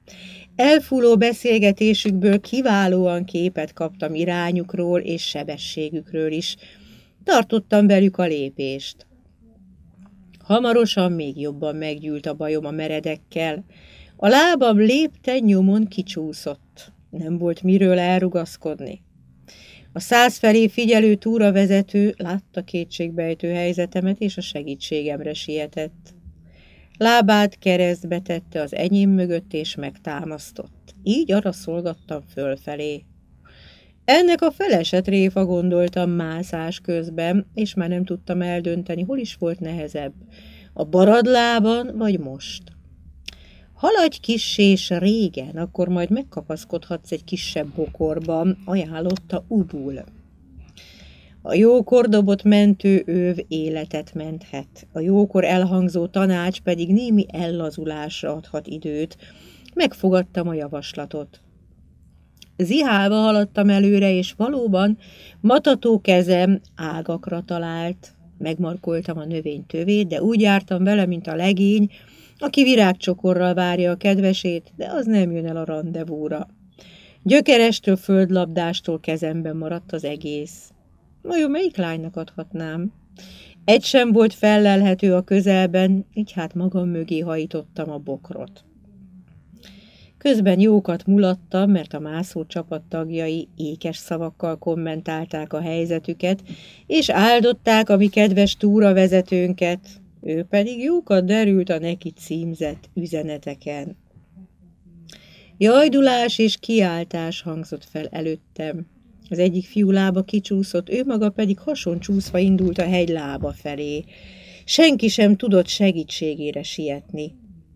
Elfúló beszélgetésükből kiválóan képet kaptam irányukról és sebességükről is. Tartottam velük a lépést. Hamarosan még jobban meggyűlt a bajom a meredekkel. A lábam lépten nyomon kicsúszott. Nem volt miről elrugaszkodni. A száz felé figyelő túravezető látta kétségbejtő helyzetemet, és a segítségemre sietett. Lábát keresztbe tette az enyém mögött, és megtámasztott. Így arra szolgattam fölfelé. Ennek a felesett réfa gondoltam mászás közben, és már nem tudtam eldönteni, hol is volt nehezebb, a baradlában vagy most. Haladj kissé és régen, akkor majd megkapaszkodhatsz egy kisebb bokorban, ajánlotta Ubul. A jókor dobott mentő őv életet menthet, a jókor elhangzó tanács pedig némi ellazulásra adhat időt. Megfogadtam a javaslatot. Zihálva haladtam előre, és valóban matató kezem ágakra talált. Megmarkoltam a növény tövét, de úgy jártam vele, mint a legény, aki virágcsokorral várja a kedvesét, de az nem jön el a randevúra. Gyökerestől, földlabdástól kezemben maradt az egész. Vajon melyik lánynak adhatnám? Egy sem volt fellelhető a közelben, így hát magam mögé hajítottam a bokrot. Közben jókat mulattam, mert a mászó csapat tagjai ékes szavakkal kommentálták a helyzetüket, és áldották a mi kedves túravezetőnket, ő pedig jókat derült a neki címzett üzeneteken. Jajdulás és kiáltás hangzott fel előttem. Az egyik fiú lába kicsúszott, ő maga pedig hason csúszva indult a hegy lába felé. Senki sem tudott segítségére sietni.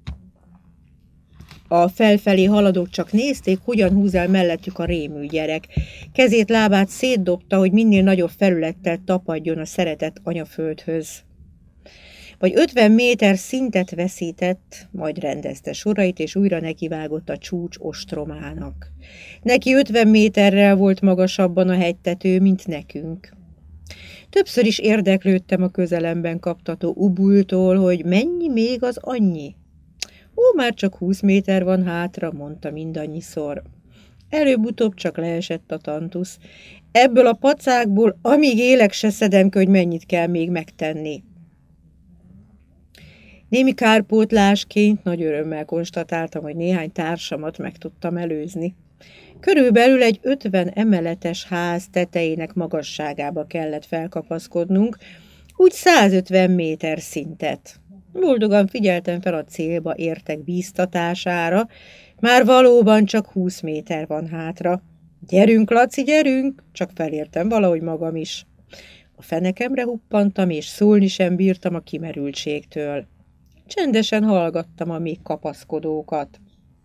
A felfelé haladók csak nézték, hogyan húz el mellettük a rémű gyerek. Kezét, lábát szétdobta, hogy minél nagyobb felülettel tapadjon a szeretett anyaföldhöz. Vagy ötven méter szintet veszített, majd rendezte sorait, és újra nekivágott a csúcs ostromának. Neki ötven méterrel volt magasabban a hegytető, mint nekünk. Többször is érdeklődtem a közelemben kaptató Ubultól, hogy mennyi még az annyi. Ó, már csak húsz méter van hátra, mondta mindannyiszor. Előbb-utóbb csak leesett a tantusz. Ebből a pacákból, amíg élek, se szedem ki, hogy mennyit kell még megtenni. Némi kárpótlásként nagy örömmel konstatáltam, hogy néhány társamat meg tudtam előzni. Körülbelül egy ötven emeletes ház tetejének magasságába kellett felkapaszkodnunk, úgy százötven méter szintet. Boldogan figyeltem fel a célba értek bíztatására, már valóban csak húsz méter van hátra. Gyerünk, Laci, gyerünk! Csak felértem valahogy magam is. A fenekemre huppantam, és szólni sem bírtam a kimerültségtől. Csendesen hallgattam a még kapaszkodókat.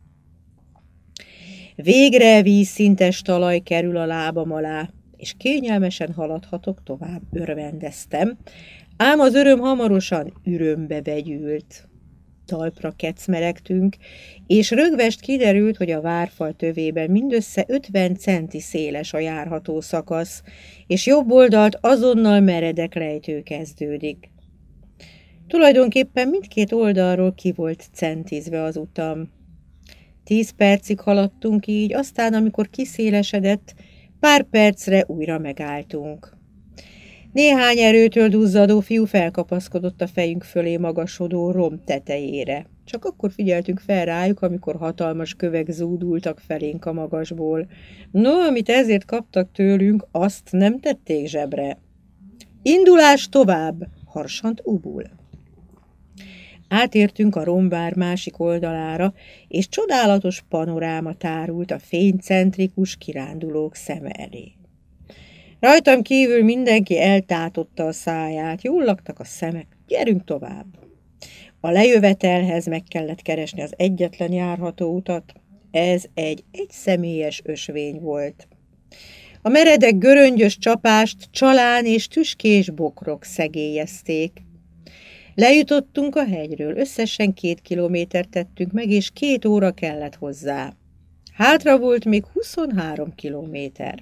Végre vízszintes talaj kerül a lábam alá, és kényelmesen haladhatok tovább, örvendeztem, ám az öröm hamarosan ürömbe vegyült. Talpra kecmeregtünk, és rögvest kiderült, hogy a várfal tövében mindössze ötven centi széles a járható szakasz, és jobb oldalt azonnal meredek lejtő kezdődik. Tulajdonképpen mindkét oldalról ki volt centizve az utam. Tíz percig haladtunk így, aztán, amikor kiszélesedett, pár percre újra megálltunk. Néhány erőtől duzzadó fiú felkapaszkodott a fejünk fölé magasodó rom tetejére. Csak akkor figyeltünk fel rájuk, amikor hatalmas kövek zúdultak felénk a magasból. No, amit ezért kaptak tőlünk, azt nem tették zsebre. Indulás tovább, harsant Ubul. Átértünk a rombár másik oldalára, és csodálatos panoráma tárult a fénycentrikus kirándulók szeme elé. Rajtam kívül mindenki eltátotta a száját, jól laktak a szemek, gyerünk tovább. A lejövetelhez meg kellett keresni az egyetlen járható utat, ez egy egyszemélyes ösvény volt. A meredek göröngyös csapást csalán és tüskés bokrok szegélyezték. Lejutottunk a hegyről, összesen két kilométert tettünk meg, és két óra kellett hozzá. Hátra volt még huszonhárom kilométer.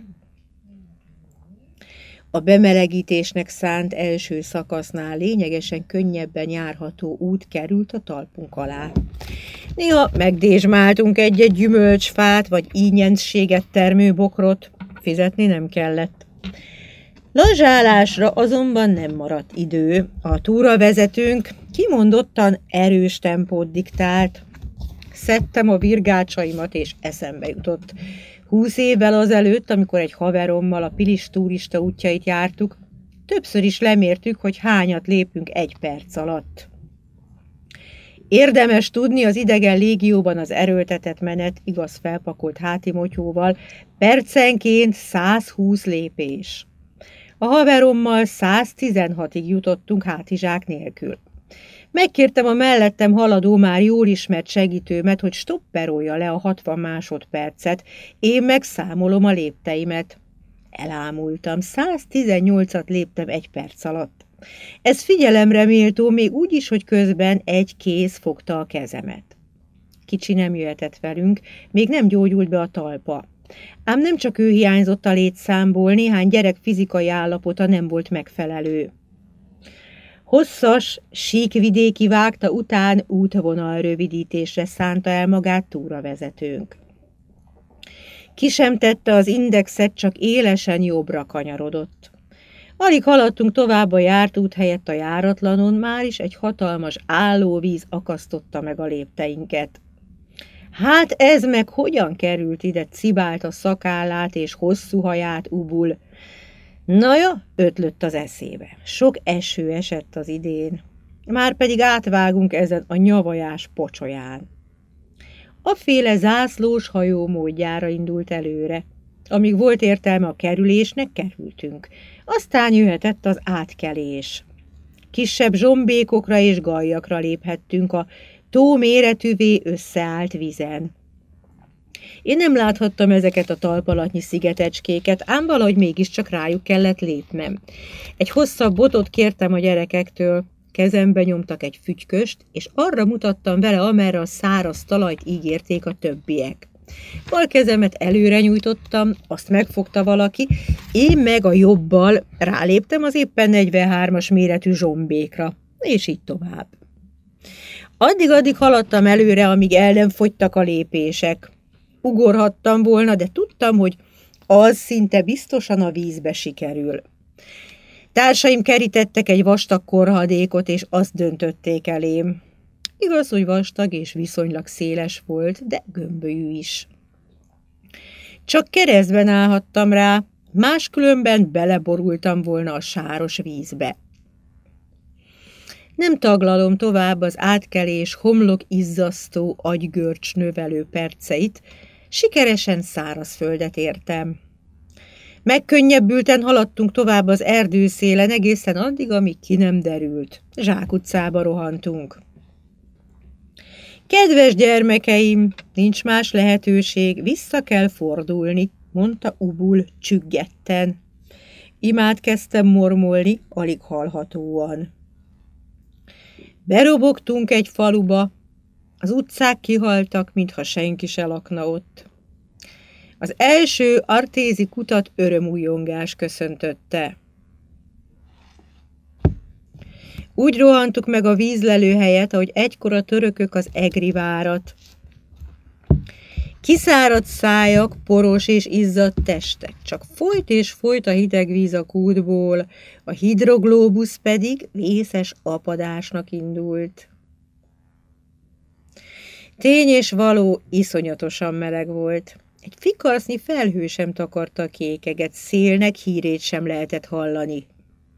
A bemelegítésnek szánt első szakasznál lényegesen könnyebben járható út került a talpunk alá. Néha megdésmáltunk egy-egy gyümölcsfát, vagy ínyentséget termő bokrot, fizetni nem kellett. Lazsálásra azonban nem maradt idő. A túravezetőnk kimondottan erős tempót diktált. Szedtem a virgácsaimat, és eszembe jutott. Húsz évvel azelőtt, amikor egy haverommal a Pilis turista útjait jártuk, többször is lemértük, hogy hányat lépünk egy perc alatt. Érdemes tudni, az idegen légióban az erőltetett menet, igaz felpakolt hátimotyóval, percenként százhúsz lépés. A haverommal száztizenhatig jutottunk hátizsák nélkül. Megkértem a mellettem haladó, már jól ismert segítőmet, hogy stopperolja le a hatvan másodpercet, én meg számolom a lépteimet. Elámultam, száztizennyolcat léptem egy perc alatt. Ez figyelemre méltó, még úgy is, hogy közben egy kéz fogta a kezemet. Kicsi nem jöhetett velünk, még nem gyógyult be a talpa. Ám nem csak ő hiányzott a létszámból, néhány gyerek fizikai állapota nem volt megfelelő. Hosszas, síkvidéki vágta után útvonal rövidítésre szánta el magát túravezetőnk. Ki sem tette az indexet, csak élesen jobbra kanyarodott. Alig haladtunk tovább a járt út helyett a járatlanon, már is egy hatalmas állóvíz akasztotta meg a lépteinket. Hát ez meg hogyan került ide, cibált a szakállát és hosszú haját Ubul. Naja, ötlött az eszébe. Sok eső esett az idén. Márpedig átvágunk ezen a nyavajás pocsolyán. Aféle zászlós hajó módjára indult előre. Amíg volt értelme a kerülésnek, kerültünk. Aztán jöhetett az átkelés. Kisebb zsombékokra és gallyakra léphettünk a tó méretűvé összeállt vizen. Én nem láthattam ezeket a talpalatnyi szigetecskéket, ám valahogy mégiscsak rájuk kellett lépnem. Egy hosszabb botot kértem a gyerekektől, kezembe nyomtak egy fügyköst, és arra mutattam vele, amerre a száraz talajt ígérték a többiek. Bal kezemet előre nyújtottam, azt megfogta valaki, én meg a jobbal ráléptem az éppen negyvenhármas méretű zsombékra, és így tovább. Addig-addig haladtam előre, amíg el nem fogytak a lépések. Ugorhattam volna, de tudtam, hogy az szinte biztosan a vízbe sikerül. Társaim kerítettek egy vastag korhadékot, és azt döntötték elém. Igaz, hogy vastag és viszonylag széles volt, de gömbölyű is. Csak keresztben állhattam rá, máskülönben beleborultam volna a sáros vízbe. Nem taglalom tovább az átkelés homlok izzasztó agygörcs növelő perceit, sikeresen szárazföldet értem. Megkönnyebbülten haladtunk tovább az erdőszélen egészen addig, amíg ki nem derült. Zsákutcába rohantunk. Kedves gyermekeim, nincs más lehetőség, vissza kell fordulni, mondta Ubul csüggetten. Imád kezdtem mormolni, alig hallhatóan. Berobogtunk egy faluba, az utcák kihaltak, mintha senki se lakna ott. Az első artézi kutat örömújongás köszöntötte. Úgy rohantuk meg a vízlelő helyet, ahogy egykor a törökök az egri várat. Kiszáradt szájak, poros és izzadt testek, csak folyt és folyt a hideg víz a kútból, a hidroglóbusz pedig vészes apadásnak indult. Tény és való, iszonyatosan meleg volt. Egy fikarsznyi felhő sem takarta a kékeget, szélnek hírét sem lehetett hallani.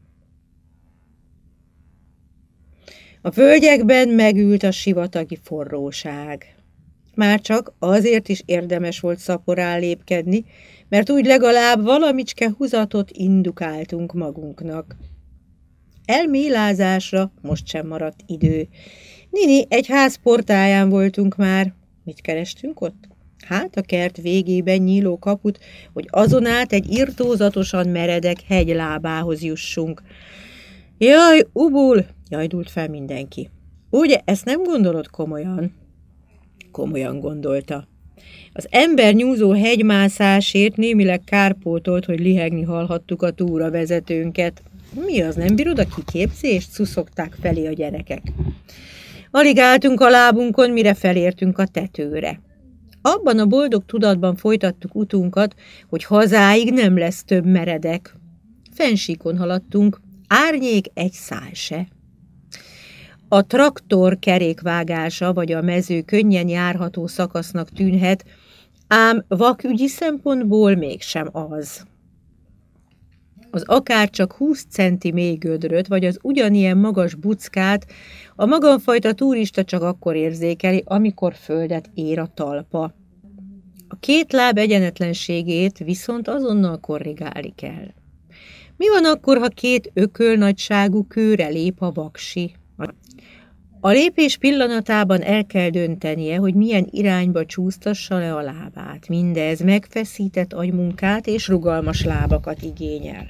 A völgyekben megült a sivatagi forróság. Már csak azért is érdemes volt szaporán lépkedni, mert úgy legalább valamicske húzatot indukáltunk magunknak. Elmélázásra most sem maradt idő. Nini, egy ház portáján voltunk már. Mit kerestünk ott? Hát a kert végében nyíló kaput, hogy azon át egy irtózatosan meredek hegylábához jussunk. Jaj, Ubul! Jajdult fel mindenki. Ugye, ezt nem gondolod komolyan? Komolyan gondolta. Az ember nyúzó hegymászásért némileg kárpótolt, hogy lihegni hallhattuk a túravezetőnket. Mi az, nem bírod a kiképzést? Szuszogták felé a gyerekek. Alig álltunk a lábunkon, mire felértünk a tetőre. Abban a boldog tudatban folytattuk utunkat, hogy hazáig nem lesz több meredek. Fennsíkon haladtunk, árnyék egy szál se. A traktor kerékvágása vagy a mező könnyen járható szakasznak tűnhet, ám vakügyi szempontból mégsem az. Az akárcsak húsz centi mély gödröt, vagy az ugyanilyen magas buckát a magamfajta turista csak akkor érzékeli, amikor földet ér a talpa. A két láb egyenetlenségét viszont azonnal korrigálni kell. Mi van akkor, ha két ökölnagyságú kőre lép a vaksi? A lépés pillanatában el kell döntenie, hogy milyen irányba csúsztassa le a lábát. Mindez megfeszített agymunkát és rugalmas lábakat igényel.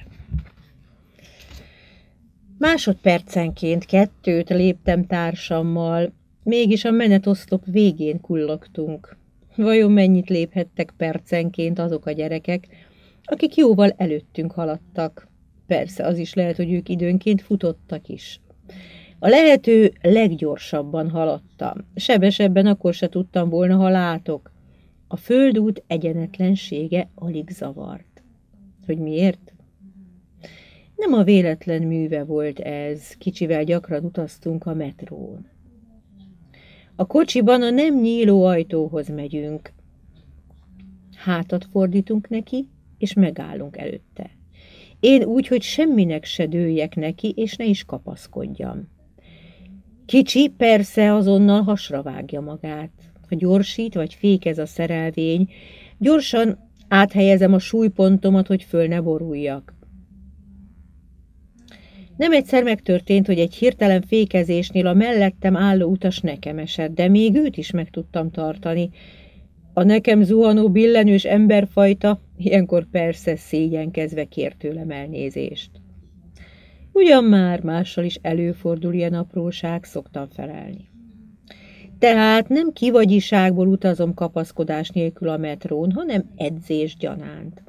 Másodpercenként kettőt léptem társammal, mégis a menetoszlop végén kullogtunk. Vajon mennyit léphettek percenként azok a gyerekek, akik jóval előttünk haladtak? Persze, az is lehet, hogy ők időnként futottak is. A lehető leggyorsabban haladtam. Sebesebben akkor se tudtam volna, ha látok. A földút egyenetlensége alig zavart. Hogy miért? Nem a véletlen műve volt ez, kicsivel gyakran utaztunk a metrón. A kocsiban a nem nyíló ajtóhoz megyünk. Hátat fordítunk neki, és megállunk előtte. Én úgy, hogy semminek se dőljek neki, és ne is kapaszkodjam. Kicsi persze azonnal hasra vágja magát. Ha gyorsít vagy fékez a szerelvény, gyorsan áthelyezem a súlypontomat, hogy föl ne boruljak. Nem egyszer megtörtént, hogy egy hirtelen fékezésnél a mellettem álló utas nekem esett, de még őt is meg tudtam tartani. A nekem zuhanó billenős emberfajta ilyenkor persze szégyenkezve kért tőlem elnézést. Ugyan már mással is előfordul ilyen apróság, szoktam felelni. Tehát nem kivagyiságból utazom kapaszkodás nélkül a metrón, hanem edzés gyanánt.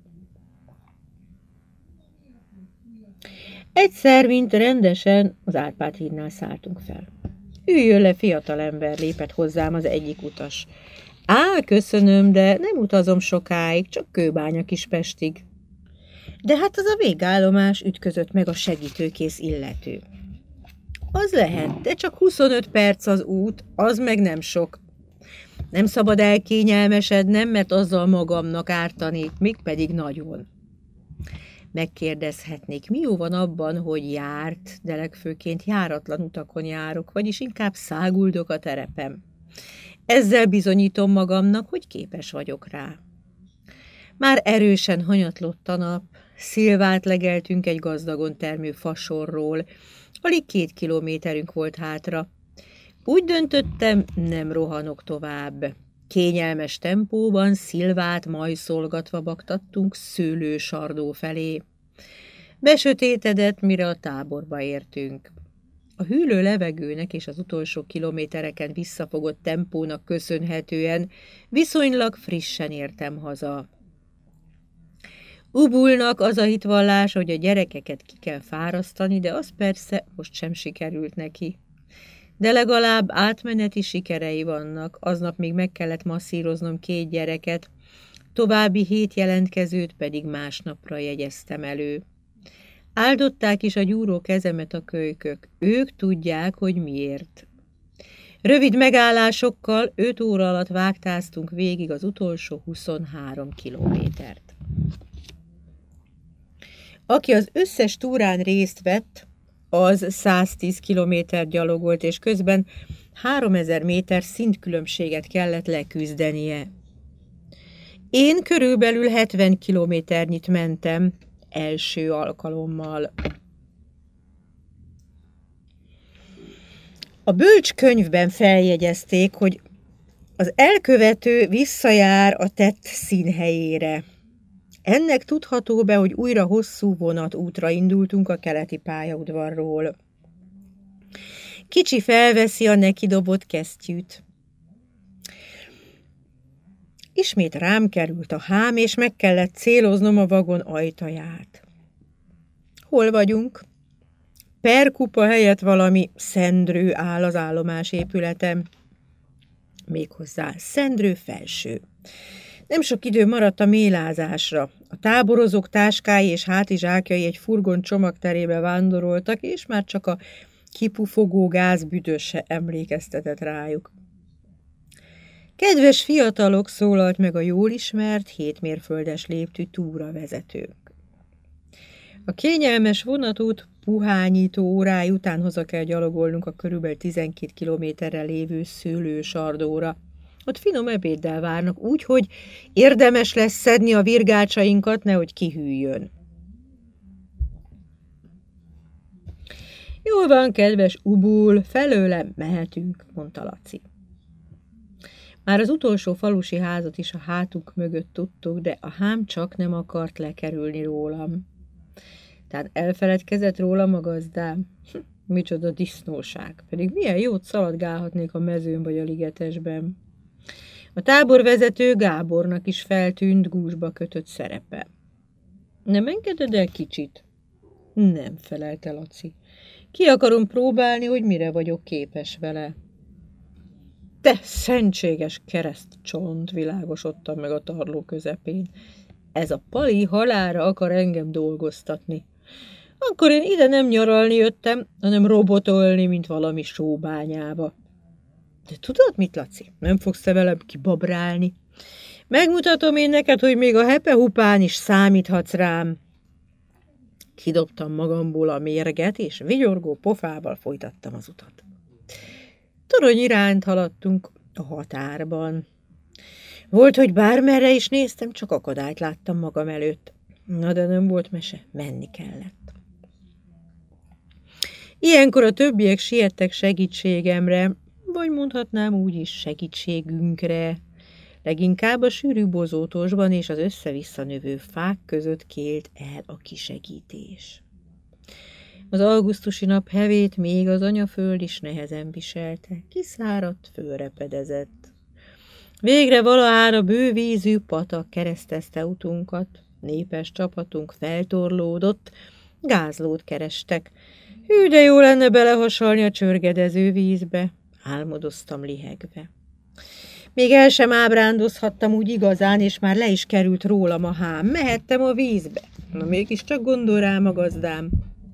Egyszer, mint rendesen, az Árpád hídnál szálltunk fel. Üljön le, fiatalember, lépett hozzám az egyik utas. Á, köszönöm, de nem utazom sokáig, csak Kőbánya Kispestig. De hát az a végállomás, ütközött meg a segítőkész illető. Az lehet, de csak huszonöt perc az út, az meg nem sok. Nem szabad elkényelmesednem, mert azzal magamnak ártanék, mégpedig nagyon. Megkérdezhetnék, mi jó van abban, hogy járt, de legfőként járatlan utakon járok, vagyis inkább száguldok a terepem. Ezzel bizonyítom magamnak, hogy képes vagyok rá. Már erősen hanyatlott a nap, szilvát legeltünk egy gazdagon termő fasorról, alig két kilométerünk volt hátra. Úgy döntöttem, nem rohanok tovább. Kényelmes tempóban szilvát majszolgatva baktattunk Szőlősardó felé. Besötétedett, mire a táborba értünk. A hűlő levegőnek és az utolsó kilométereken visszafogott tempónak köszönhetően viszonylag frissen értem haza. Ubulnak az a hitvallás, hogy a gyerekeket ki kell fárasztani, de az persze most sem sikerült neki. De legalább átmeneti sikerei vannak, aznap még meg kellett masszíroznom két gyereket, további hét jelentkezőt pedig másnapra jegyeztem elő. Áldották is a gyúró kezemet a kölykök, ők tudják, hogy miért. Rövid megállásokkal öt óra alatt vágtáztunk végig az utolsó huszonhárom kilométert. Aki az összes túrán részt vett, az száztíz kilométer gyalogolt, és közben háromezer méter szintkülönbséget kellett leküzdenie. Én körülbelül hetven kilométernyit mentem első alkalommal. A bölcskönyvben feljegyezték, hogy az elkövető visszajár a tett színhelyére. Ennek tudható be, hogy újra hosszú vonat útra indultunk a keleti pályaudvarról. Kicsi felveszi a neki dobott kesztyűt. Ismét rám került a hám, és meg kellett céloznom a vagon ajtaját. Hol vagyunk? perkupa helyett valami szendrő áll az állomás épületem. Méghozzá szendrő felső. Nem sok idő maradt a mélázásra. A táborozók táskái és hátizsákjai egy furgon csomagterébe vándoroltak, és már csak a kipufogó gázbüdös se emlékeztetett rájuk. Kedves fiatalok, szólalt meg a jól ismert, hétmérföldes léptű túravezetők. A kényelmes vonatút puhányító órái után haza kell gyalogolnunk a körülbelül tizenkét kilométerre lévő szőlősardóra. Ott finom ebéddel várnak, úgy, hogy érdemes lesz szedni a virgácsainkat, nehogy kihűljön. Jól van, kedves Ubul, felőlem mehetünk, mondta Laci. Már az utolsó falusi házat is a hátuk mögött tudtuk, de a hám csak nem akart lekerülni rólam. Tehát elfeledkezett rólam a gazdám? Micsoda disznóság, pedig milyen jót szaladgálhatnék a mezőn vagy a ligetesben. A táborvezető Gábornak is feltűnt gúzsba kötött szerepe. Nem engeded el kicsit? Nem, felelte Laci. Ki akarom próbálni, hogy mire vagyok képes vele. Te szentséges keresztcsont, világosodtam meg a tarló közepén. Ez a Pali halálra akar engem dolgoztatni. Akkor én ide nem nyaralni jöttem, hanem robotolni, mint valami sóbányába. De tudod mit, Laci? Nem fogsz te velem kibabrálni. Megmutatom én neked, hogy még a hepehupán is számíthatsz rám. Kidobtam magamból a mérget, és vigyorgó pofával folytattam az utat. Torony iránt haladtunk a határban. Volt, hogy bármerre is néztem, csak akadályt láttam magam előtt. Na, de nem volt mese, menni kellett. Ilyenkor a többiek siettek segítségemre, vagy mondhatnám úgy is segítségünkre. Leginkább a sűrű bozótosban és az össze-vissza növő fák között kélt el a kisegítés. Az augusztusi nap hevét még az anyaföld is nehezen viselte, kiszáradt, fölrepedezett. Végre valahára bővízű patak keresztezte utunkat, népes csapatunk feltorlódott, gázlót kerestek. Hű, de jó lenne belehasalni a csörgedező vízbe, álmodoztam lihegve. Még el sem ábrándozhattam úgy igazán, és már le is került rólam a hám. Mehettem a vízbe. Na mégiscsak gondol rám a gazdám.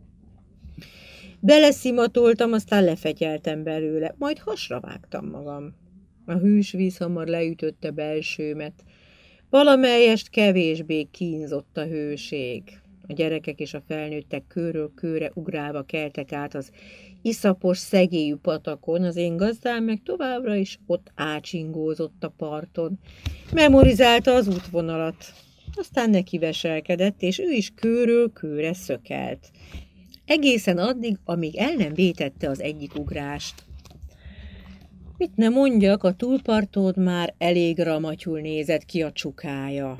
Beleszimatoltam, aztán lefegyeltem belőle, majd hasra vágtam magam. A hűs víz hamar leütötte belsőmet. Valamelyest kevésbé kínzott a hőség. A gyerekek és a felnőttek kőről kőre ugrálva keltek át az iszapos, szegélyű patakon, az én gazdám meg továbbra is ott ácsingózott a parton. Memorizálta az útvonalat. Aztán neki veselkedett, és ő is kőről kőre szökelt. Egészen addig, amíg el nem vétette az egyik ugrást. Mit ne mondjak, a túlpartod már elég ramatyul nézett ki a csukája.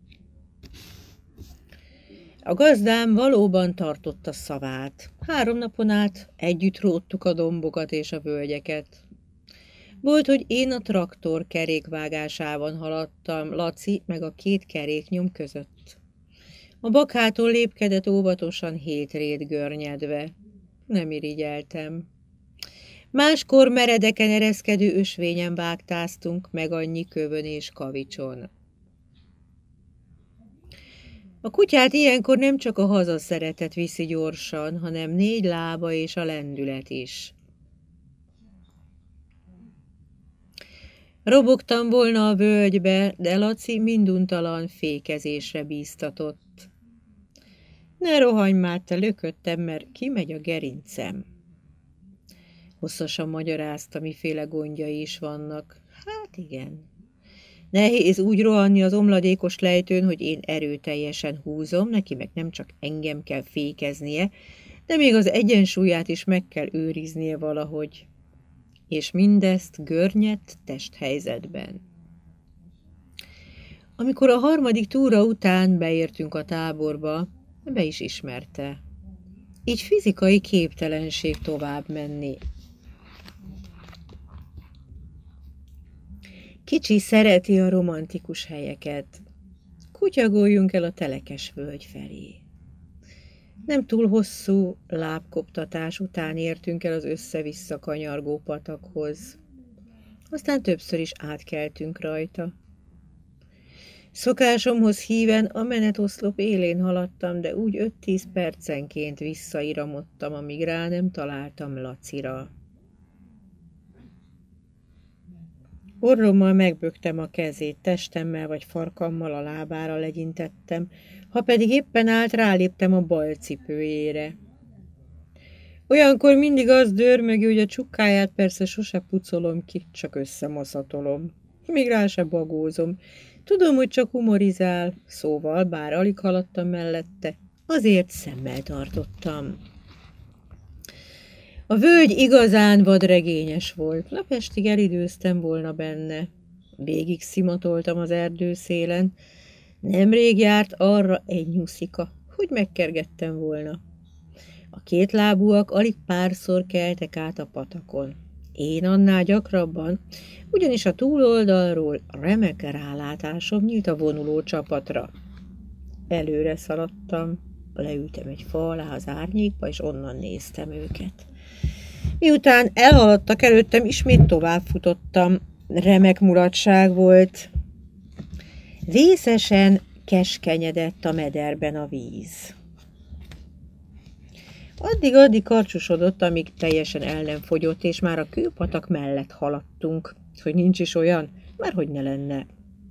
A gazdám valóban tartotta szavát. Három napon át együtt róttuk a dombokat és a völgyeket. Volt, hogy én a traktor kerékvágásában haladtam, Laci meg a két keréknyom között. A bakhától lépkedett óvatosan hétrét görnyedve. Nem irigyeltem. Máskor meredeken ereszkedő ösvényen vágtáztunk, meg annyi kövön és kavicson. A kutyát ilyenkor nem csak a hazaszeretet viszi gyorsan, hanem négy lába és a lendület is. Robogtam volna a völgybe, de Laci minduntalan fékezésre bíztatott. Ne rohanj már, te lököttem, mert kimegy a gerincem. Hosszasan magyarázta, miféle gondjai is vannak. Hát igen. Nehéz úgy rohanni az omladékos lejtőn, hogy én erőteljesen húzom, neki meg nem csak engem kell fékeznie, de még az egyensúlyát is meg kell őriznie valahogy. És mindezt görnyedt testhelyzetben. Amikor a harmadik túra után beértünk a táborba, be is ismerte. Így fizikai képtelenség tovább menni. Kicsi szereti a romantikus helyeket. Kutyagoljunk el a telekes völgy felé. Nem túl hosszú lábkoptatás után értünk el az össze-vissza kanyargó patakhoz. Aztán többször is átkeltünk rajta. Szokásomhoz híven a menetoszlop élén haladtam, de úgy öt-tíz percenként visszairamodtam, amíg rá nem találtam Lacira. Orrommal megböktem a kezét, testemmel vagy farkammal a lábára legyintettem, ha pedig éppen állt, ráléptem a bal cipőjére. Olyankor mindig az dörmögi, hogy a csukkáját persze sose pucolom ki, csak összemaszatolom. Még rá se bagózom. Tudom, hogy csak humorizál, szóval, bár alig haladtam mellette, azért szemmel tartottam. A völgy igazán vadregényes volt, napestig elidőztem volna benne. Végig szimatoltam az erdőszélen. Nemrég járt arra egy nyuszika, hogy megkergettem volna. A kétlábúak alig párszor keltek át a patakon. Én annál gyakrabban, ugyanis a túloldalról remek rálátásom nyílt a vonuló csapatra. Előre szaladtam, leültem egy fa alá az árnyékba, és onnan néztem őket. Miután elhaladtak előttem, ismét tovább futottam. Remek mulatság volt. Vészesen keskenyedett a mederben a víz. Addig-addig karcsúsodott, amíg teljesen el nem fogyott, és már a kőpatak mellett haladtunk. Hogy nincs is olyan, már hogy ne lenne.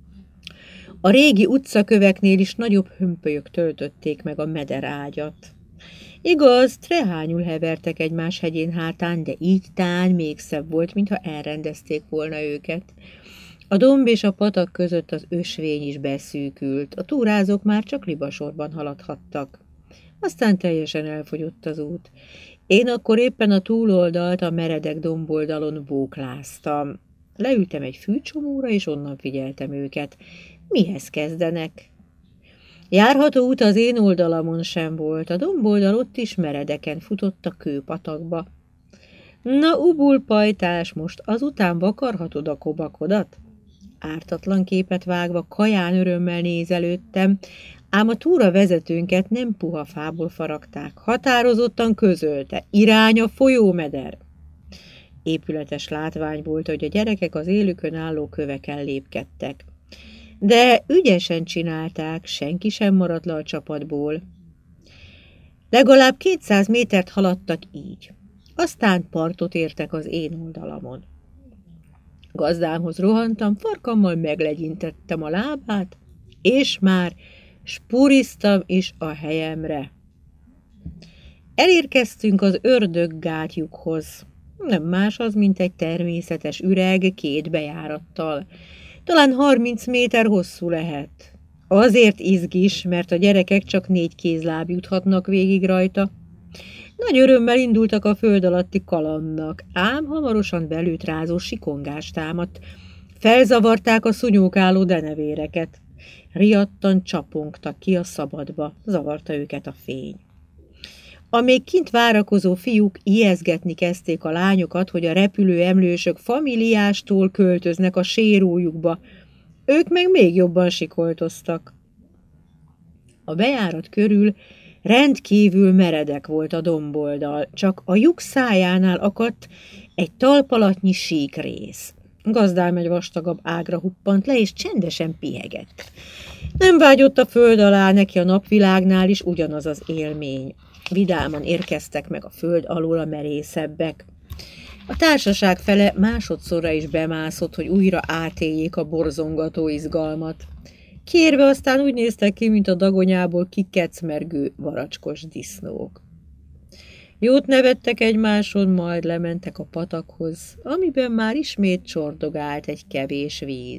A régi utcaköveknél is nagyobb hömpölyök töltötték meg a meder ágyat. Igaz, trehányul hevertek egymás hegyén hátán, de így tán még szebb volt, mintha elrendezték volna őket. A domb és a patak között az ösvény is beszűkült, a túrázók már csak libasorban haladhattak. Aztán teljesen elfogyott az út. Én akkor éppen a túloldalt, a meredek domboldalon bókláztam. Leültem egy fűcsomóra, és onnan figyeltem őket. Mihez kezdenek? Járható út az én oldalamon sem volt, a domboldal ott is meredeken futott a kőpatakba. Na, ubul pajtás, most azután vakarhatod a kobakodat? Ártatlan képet vágva kaján örömmel nézelődtem, ám a túra vezetőnket nem puha fából faragták, határozottan közölte, irány a folyómeder. Épületes látvány volt, hogy a gyerekek az élükön álló köveken lépkedtek. De ügyesen csinálták, senki sem maradt le a csapatból. Legalább kétszáz métert haladtak így. Aztán partot értek az én oldalamon. Gazdámhoz rohantam, farkammal meglegyintettem a lábát, és már spuriztam is a helyemre. Elérkeztünk az ördög gátjukhoz. Nem más az, mint egy természetes üreg két bejárattal. Talán harminc méter hosszú lehet. Azért izgis, mert a gyerekek csak négy kézláb juthatnak végig rajta. Nagy örömmel indultak a föld alatti kalandnak, ám hamarosan belőtt rázó sikongás támadt. Felzavarták a szunyókáló denevéreket. Riadtan csapongtak ki a szabadba, zavarta őket a fény. A még kint várakozó fiúk ijeszgetni kezdték a lányokat, hogy a repülő emlősök familiástól költöznek a sérójukba. Ők meg még jobban sikoltoztak. A bejárat körül rendkívül meredek volt a domboldal, csak a lyuk szájánál akadt egy talpalatnyi síkrész. Gazdám egy vastagabb ágra huppant le, és csendesen pihegett. Nem vágyott a föld alá, neki a napvilágnál is ugyanaz az élmény. Vidáman érkeztek meg a föld alól a merészebbek. A társaság fele másodszorra is bemászott, hogy újra átéljék a borzongató izgalmat. Kérve aztán úgy néztek ki, mint a dagonyából kikecmergő varacskos disznók. Jót nevettek egymáson, majd lementek a patakhoz, amiben már ismét csordogált egy kevés víz.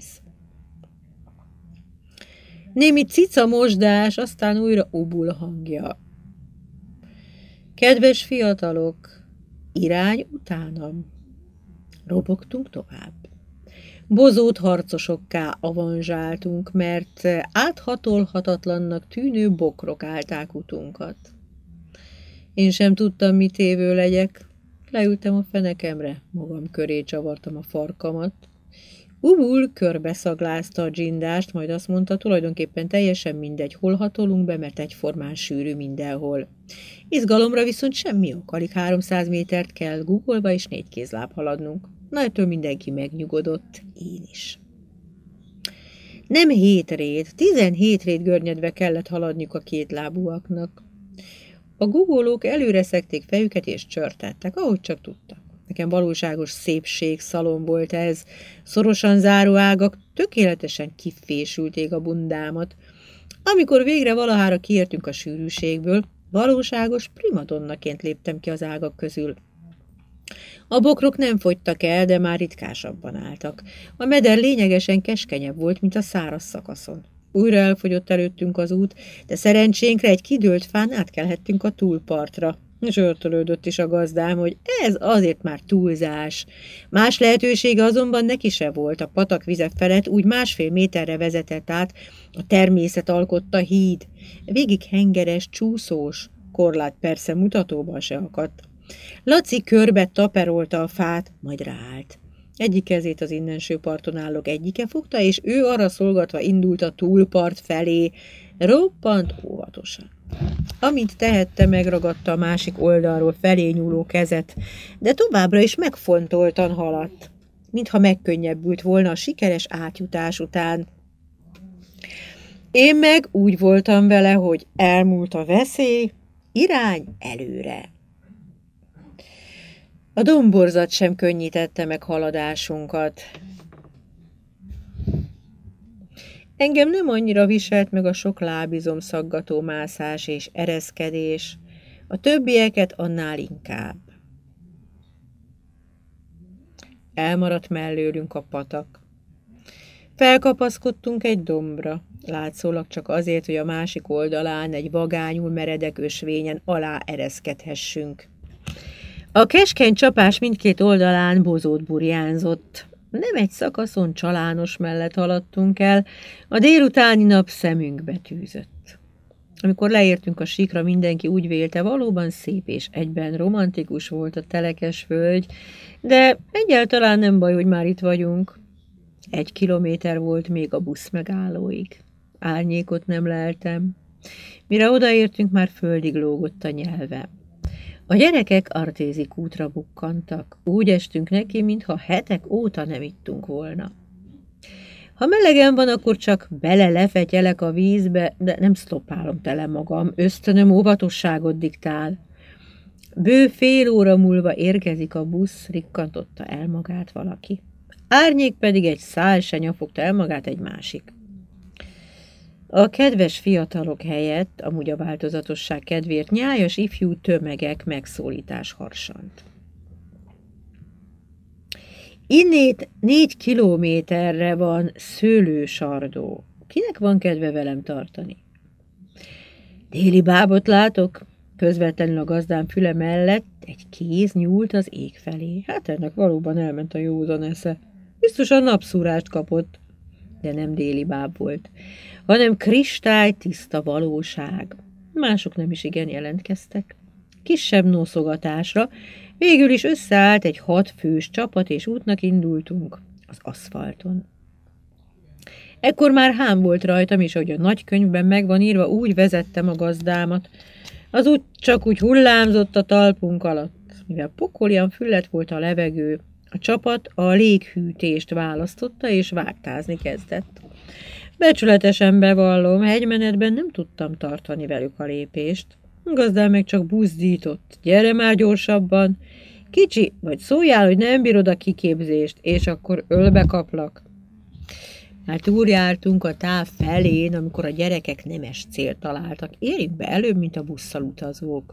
Némi cica mosdás, aztán újra ubul hangja. Kedves fiatalok, irány utánam. Robogtunk tovább. Bozót harcosokká avanzsáltunk, mert áthatolhatatlannak tűnő bokrok állták utunkat. Én sem tudtam, mit tévő legyek. Leültem a fenekemre, magam köré csavartam a farkamat. Ubul körbeszaglázta a dzsindást, majd azt mondta, tulajdonképpen teljesen mindegy, hol hatolunk be, mert egyformán sűrű mindenhol. Izgalomra viszont semmi ok, alig háromszáz métert kell guggolva és négy kézláb haladnunk. Na, ettől mindenki megnyugodott, én is. Nem hét rét, tizenhét rét görnyedve kellett haladniuk a kétlábúaknak. A guggolók előre szekték fejüket és csörtettek, ahogy csak tudtak. Nekem valóságos szépség szalon volt ez, szorosan záró ágak tökéletesen kifésülték a bundámat. Amikor végre valahára kiértünk a sűrűségből, valóságos primadonnaként léptem ki az ágak közül. A bokrok nem fogytak el, de már ritkásabban álltak. A meder lényegesen keskenyebb volt, mint a száraz szakaszon. Újra elfogyott előttünk az út, de szerencsénkre egy kidőlt fán átkelhettünk a túlpartra. Zsörtölődött is a gazdám, hogy ez azért már túlzás. Más lehetősége azonban neki se volt. A patak vize felett úgy másfél méterre vezetett át, a természet alkotta híd. Végig hengeres, csúszós, korlát persze mutatóban se akadt. Laci körbe taperolta a fát, majd ráállt. Egyik kezét az innenső parton állók egyike fogta, és ő arra szolgatva indult a túlpart felé, roppant óvatosan. Amint tehette, megragadta a másik oldalról felé nyúló kezet, de továbbra is megfontoltan haladt, mintha megkönnyebbült volna a sikeres átjutás után. Én meg úgy voltam vele, hogy elmúlt a veszély, irány előre. A domborzat sem könnyítette meg haladásunkat. Engem nem annyira viselt meg a sok lábizom szaggató mászás és ereszkedés, a többieket annál inkább. Elmaradt mellőlünk a patak. Felkapaszkodtunk egy dombra, látszólag csak azért, hogy a másik oldalán egy vagányul meredek ösvényen alá ereszkedhessünk. A keskeny csapás mindkét oldalán bozót burjánzott. Nem egy szakaszon csalános mellett haladtunk el, a délutáni nap szemünkbe tűzött. Amikor leértünk a síkra, mindenki úgy vélte, valóban szép és egyben romantikus volt a telekes völgy, de egyáltalán nem baj, hogy már itt vagyunk. Egy kilométer volt még a busz megállóig. Árnyékot nem leltem. Mire odaértünk, már földig lógott a nyelvem. A gyerekek artézik útra bukkantak. Úgy estünk neki, mintha hetek óta nem ittunk volna. Ha melegen van, akkor csak bele lefetyelek a vízbe, de nem szlopálom tele magam, ösztönöm óvatosságot diktál. Bő fél óra múlva érkezik a busz, rikkantotta el magát valaki. Árnyék pedig egy szál se nyafogta el magát egy másik. A kedves fiatalok helyett, amúgy a változatosság kedvéért nyájas ifjú tömegek megszólítás harsant. Innét négy kilométerre van Szőlősardó. Kinek van kedve velem tartani? Déli bábot látok? Közvetlenül a gazdám füle mellett egy kéz nyúlt az ég felé. Hát ennek valóban elment a józan esze. Biztosan napszúrást kapott. De nem déli báb volt, hanem kristály tiszta valóság. Mások nem is igen jelentkeztek. Kisebb noszogatásra végül is összeállt egy hat fős csapat, és útnak indultunk az aszfalton. Ekkor már hám volt rajtam, és ahogy a nagykönyvben megvan írva, úgy vezettem a gazdámat. Az út csak úgy hullámzott a talpunk alatt. Mivel pokolian füllet volt a levegő, a csapat a léghűtést választotta, és vágtázni kezdett. Becsületesen bevallom, hegymenetben nem tudtam tartani velük a lépést. A gazdám meg csak buzdított. Gyere már gyorsabban! Kicsi, vagy szóljál, hogy nem bírod a kiképzést, és akkor ölbe kaplak. Már túljártunk a táv felén, amikor a gyerekek nemes célt találtak. Érjünk be előbb, mint a busszal utazók.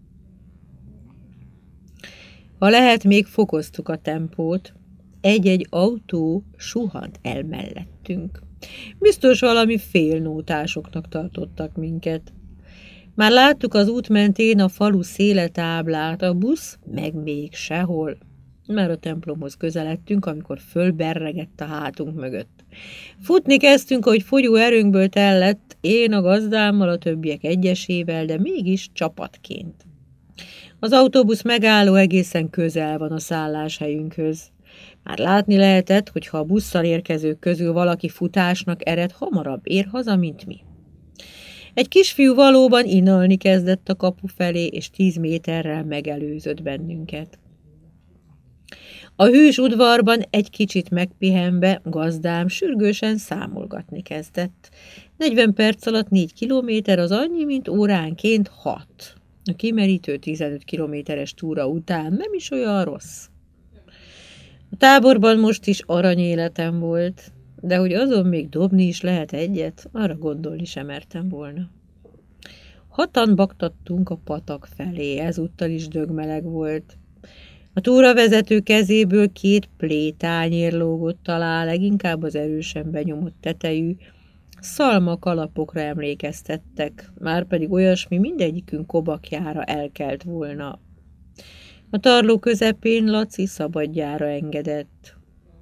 Ha lehet, még fokoztuk a tempót. Egy-egy autó suhant el mellettünk. Biztos valami félnótásoknak tartottak minket. Már láttuk az út mentén a falu széletáblát, a busz meg még sehol. Már a templomhoz közeledtünk, amikor fölberregett a hátunk mögött. Futni kezdtünk, ahogy fogyó erőnkből tellett, én a gazdámmal, a többiek egyesével, de mégis csapatként. Az autóbusz megálló egészen közel van a szálláshelyünkhöz. Már látni lehetett, hogy ha a busszal érkezők közül valaki futásnak ered, hamarabb ér haza, mint mi. Egy kisfiú valóban inalni kezdett a kapu felé, és tíz méterrel megelőzött bennünket. A hűs udvarban egy kicsit megpihenve gazdám sürgősen számolgatni kezdett. negyven perc alatt négy kilométer az annyi, mint óránként hat. A kimerítő tizenöt kilométeres túra után nem is olyan rossz. A táborban most is aranyéletem volt, de hogy azon még dobni is lehet egyet, arra gondolni sem mertem volna. Hatan baktattunk a patak felé, ezúttal is dögmeleg volt. A túravezető kezéből két plétányér lógott alá, leginkább az erősen benyomott tetejű, szalma kalapokra emlékeztettek, márpedig olyasmi mindegyikünk kobakjára elkelt volna. A tarló közepén Laci szabadjára engedett.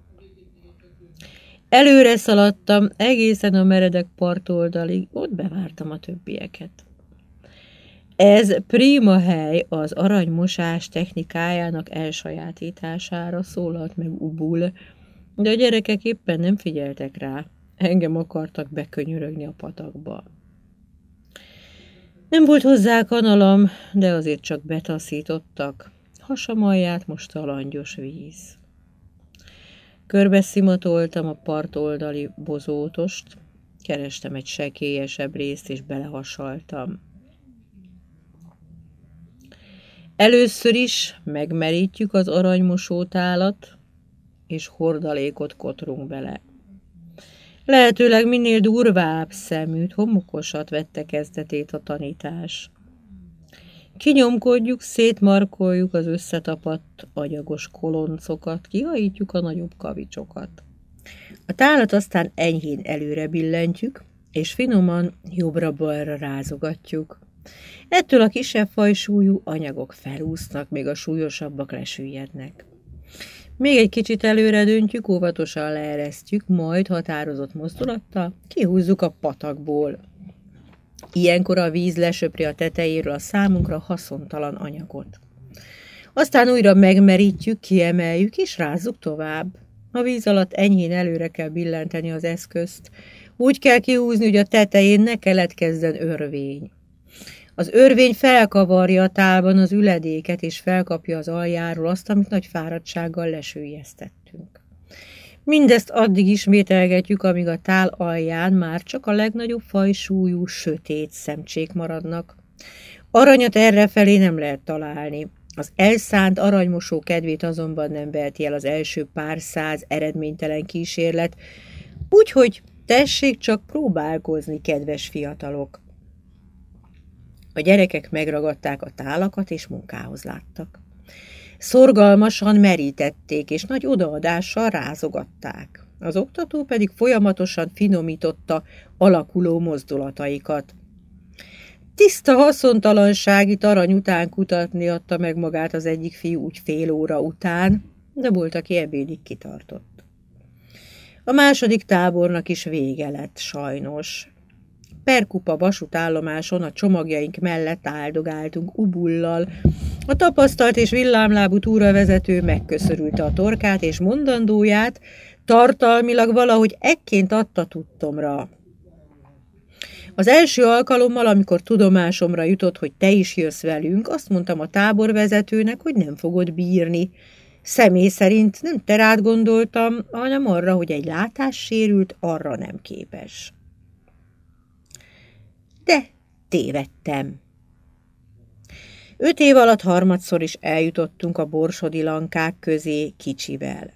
Előre szaladtam egészen a meredek partoldalig, ott bevártam a többieket. Ez prima hely az aranymosás technikájának elsajátítására, szólalt meg Ubul, de a gyerekek éppen nem figyeltek rá. Engem akartak bekönyörögni a patakba. Nem volt hozzá kanalam, de azért csak betaszítottak. Hasam alját most a langyos víz. Körbe szimatoltam a partoldali bozótost, kerestem egy sekélyesebb részt, és belehasaltam. Először is megmerítjük az aranymosótálat, és hordalékot kotrunk bele. Lehetőleg minél durvább szeműt, homokosat vette kezdetét a tanítás. Kinyomkodjuk, szétmarkoljuk az összetapadt agyagos koloncokat, kihajítjuk a nagyobb kavicsokat. A tálat aztán enyhén előre billentjük, és finoman jobbra-balra rázogatjuk. Ettől a kisebb fajsúlyú anyagok felúsznak, még a súlyosabbak lesüllyednek. Még egy kicsit előre döntjük, óvatosan leeresztjük, majd határozott mozdulattal kihúzzuk a patakból. Ilyenkor a víz lesöpri a tetejéről a számunkra haszontalan anyagot. Aztán újra megmerítjük, kiemeljük és rázzuk tovább. A víz alatt enyhén előre kell billenteni az eszközt. Úgy kell kihúzni, hogy a tetején ne keletkezzen örvény. Az örvény felkavarja a tálban az üledéket, és felkapja az aljáról azt, amit nagy fáradtsággal lesüllyesztettünk. Mindezt addig ismételgetjük, amíg a tál alján már csak a legnagyobb fajsúlyú, sötét szemcsék maradnak. Aranyat errefelé nem lehet találni. Az elszánt aranymosó kedvét azonban nem veheti el az első pár száz eredménytelen kísérlet, úgyhogy tessék csak próbálkozni, kedves fiatalok. A gyerekek megragadták a tálakat, és munkához láttak. Szorgalmasan merítették, és nagy odaadással rázogatták. Az oktató pedig folyamatosan finomította alakuló mozdulataikat. Tiszta haszontalanság, itt arany után kutatni, adta meg magát az egyik fiú úgy fél óra után, de volt, aki ebédig kitartott. A második tábornak is vége lett, sajnos. Perkupa vasútállomáson a csomagjaink mellett áldogáltunk Ubullal. A tapasztalt és villámlábú túravezető megköszörülte a torkát, és mondandóját tartalmilag valahogy ekként adta tudtomra. Az első alkalommal, amikor tudomásomra jutott, hogy te is jössz velünk, azt mondtam a táborvezetőnek, hogy nem fogod bírni. Személy szerint nem te rád gondoltam, hanem arra, hogy egy látássérült arra nem képes. De tévedtem. Öt év alatt harmadszor is eljutottunk a borsodi lankák közé kicsivel.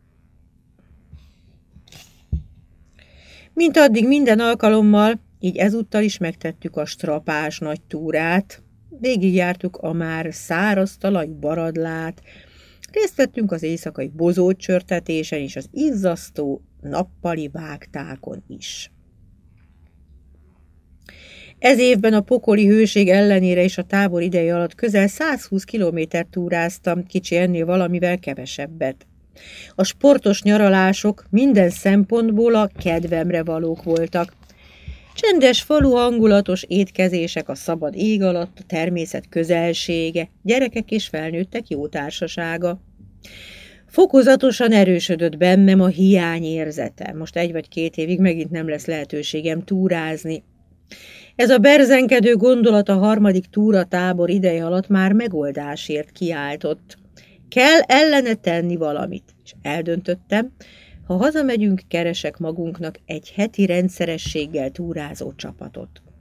Mint addig minden alkalommal, így ezúttal is megtettük a strapás nagy túrát, végigjártuk a már száraz talaj Baradlát, részt vettünk az éjszakai bozótcsörtetésen és az izzasztó nappali vágtákon is. Ez évben a pokoli hőség ellenére is a tábor ideje alatt közel százhúsz kilométert túráztam, kicsi ennél valamivel kevesebbet. A sportos nyaralások minden szempontból a kedvemre valók voltak. Csendes falu, hangulatos étkezések a szabad ég alatt, a természet közelsége, gyerekek és felnőttek jó társasága. Fokozatosan erősödött bennem a hiányérzete. Most egy vagy két évig megint nem lesz lehetőségem túrázni. Ez a berzenkedő gondolat a harmadik túratábor ideje alatt már megoldásért kiáltott. Kell ellene tenni valamit, és eldöntöttem, ha hazamegyünk, keresek magunknak egy heti rendszerességgel túrázó csapatot.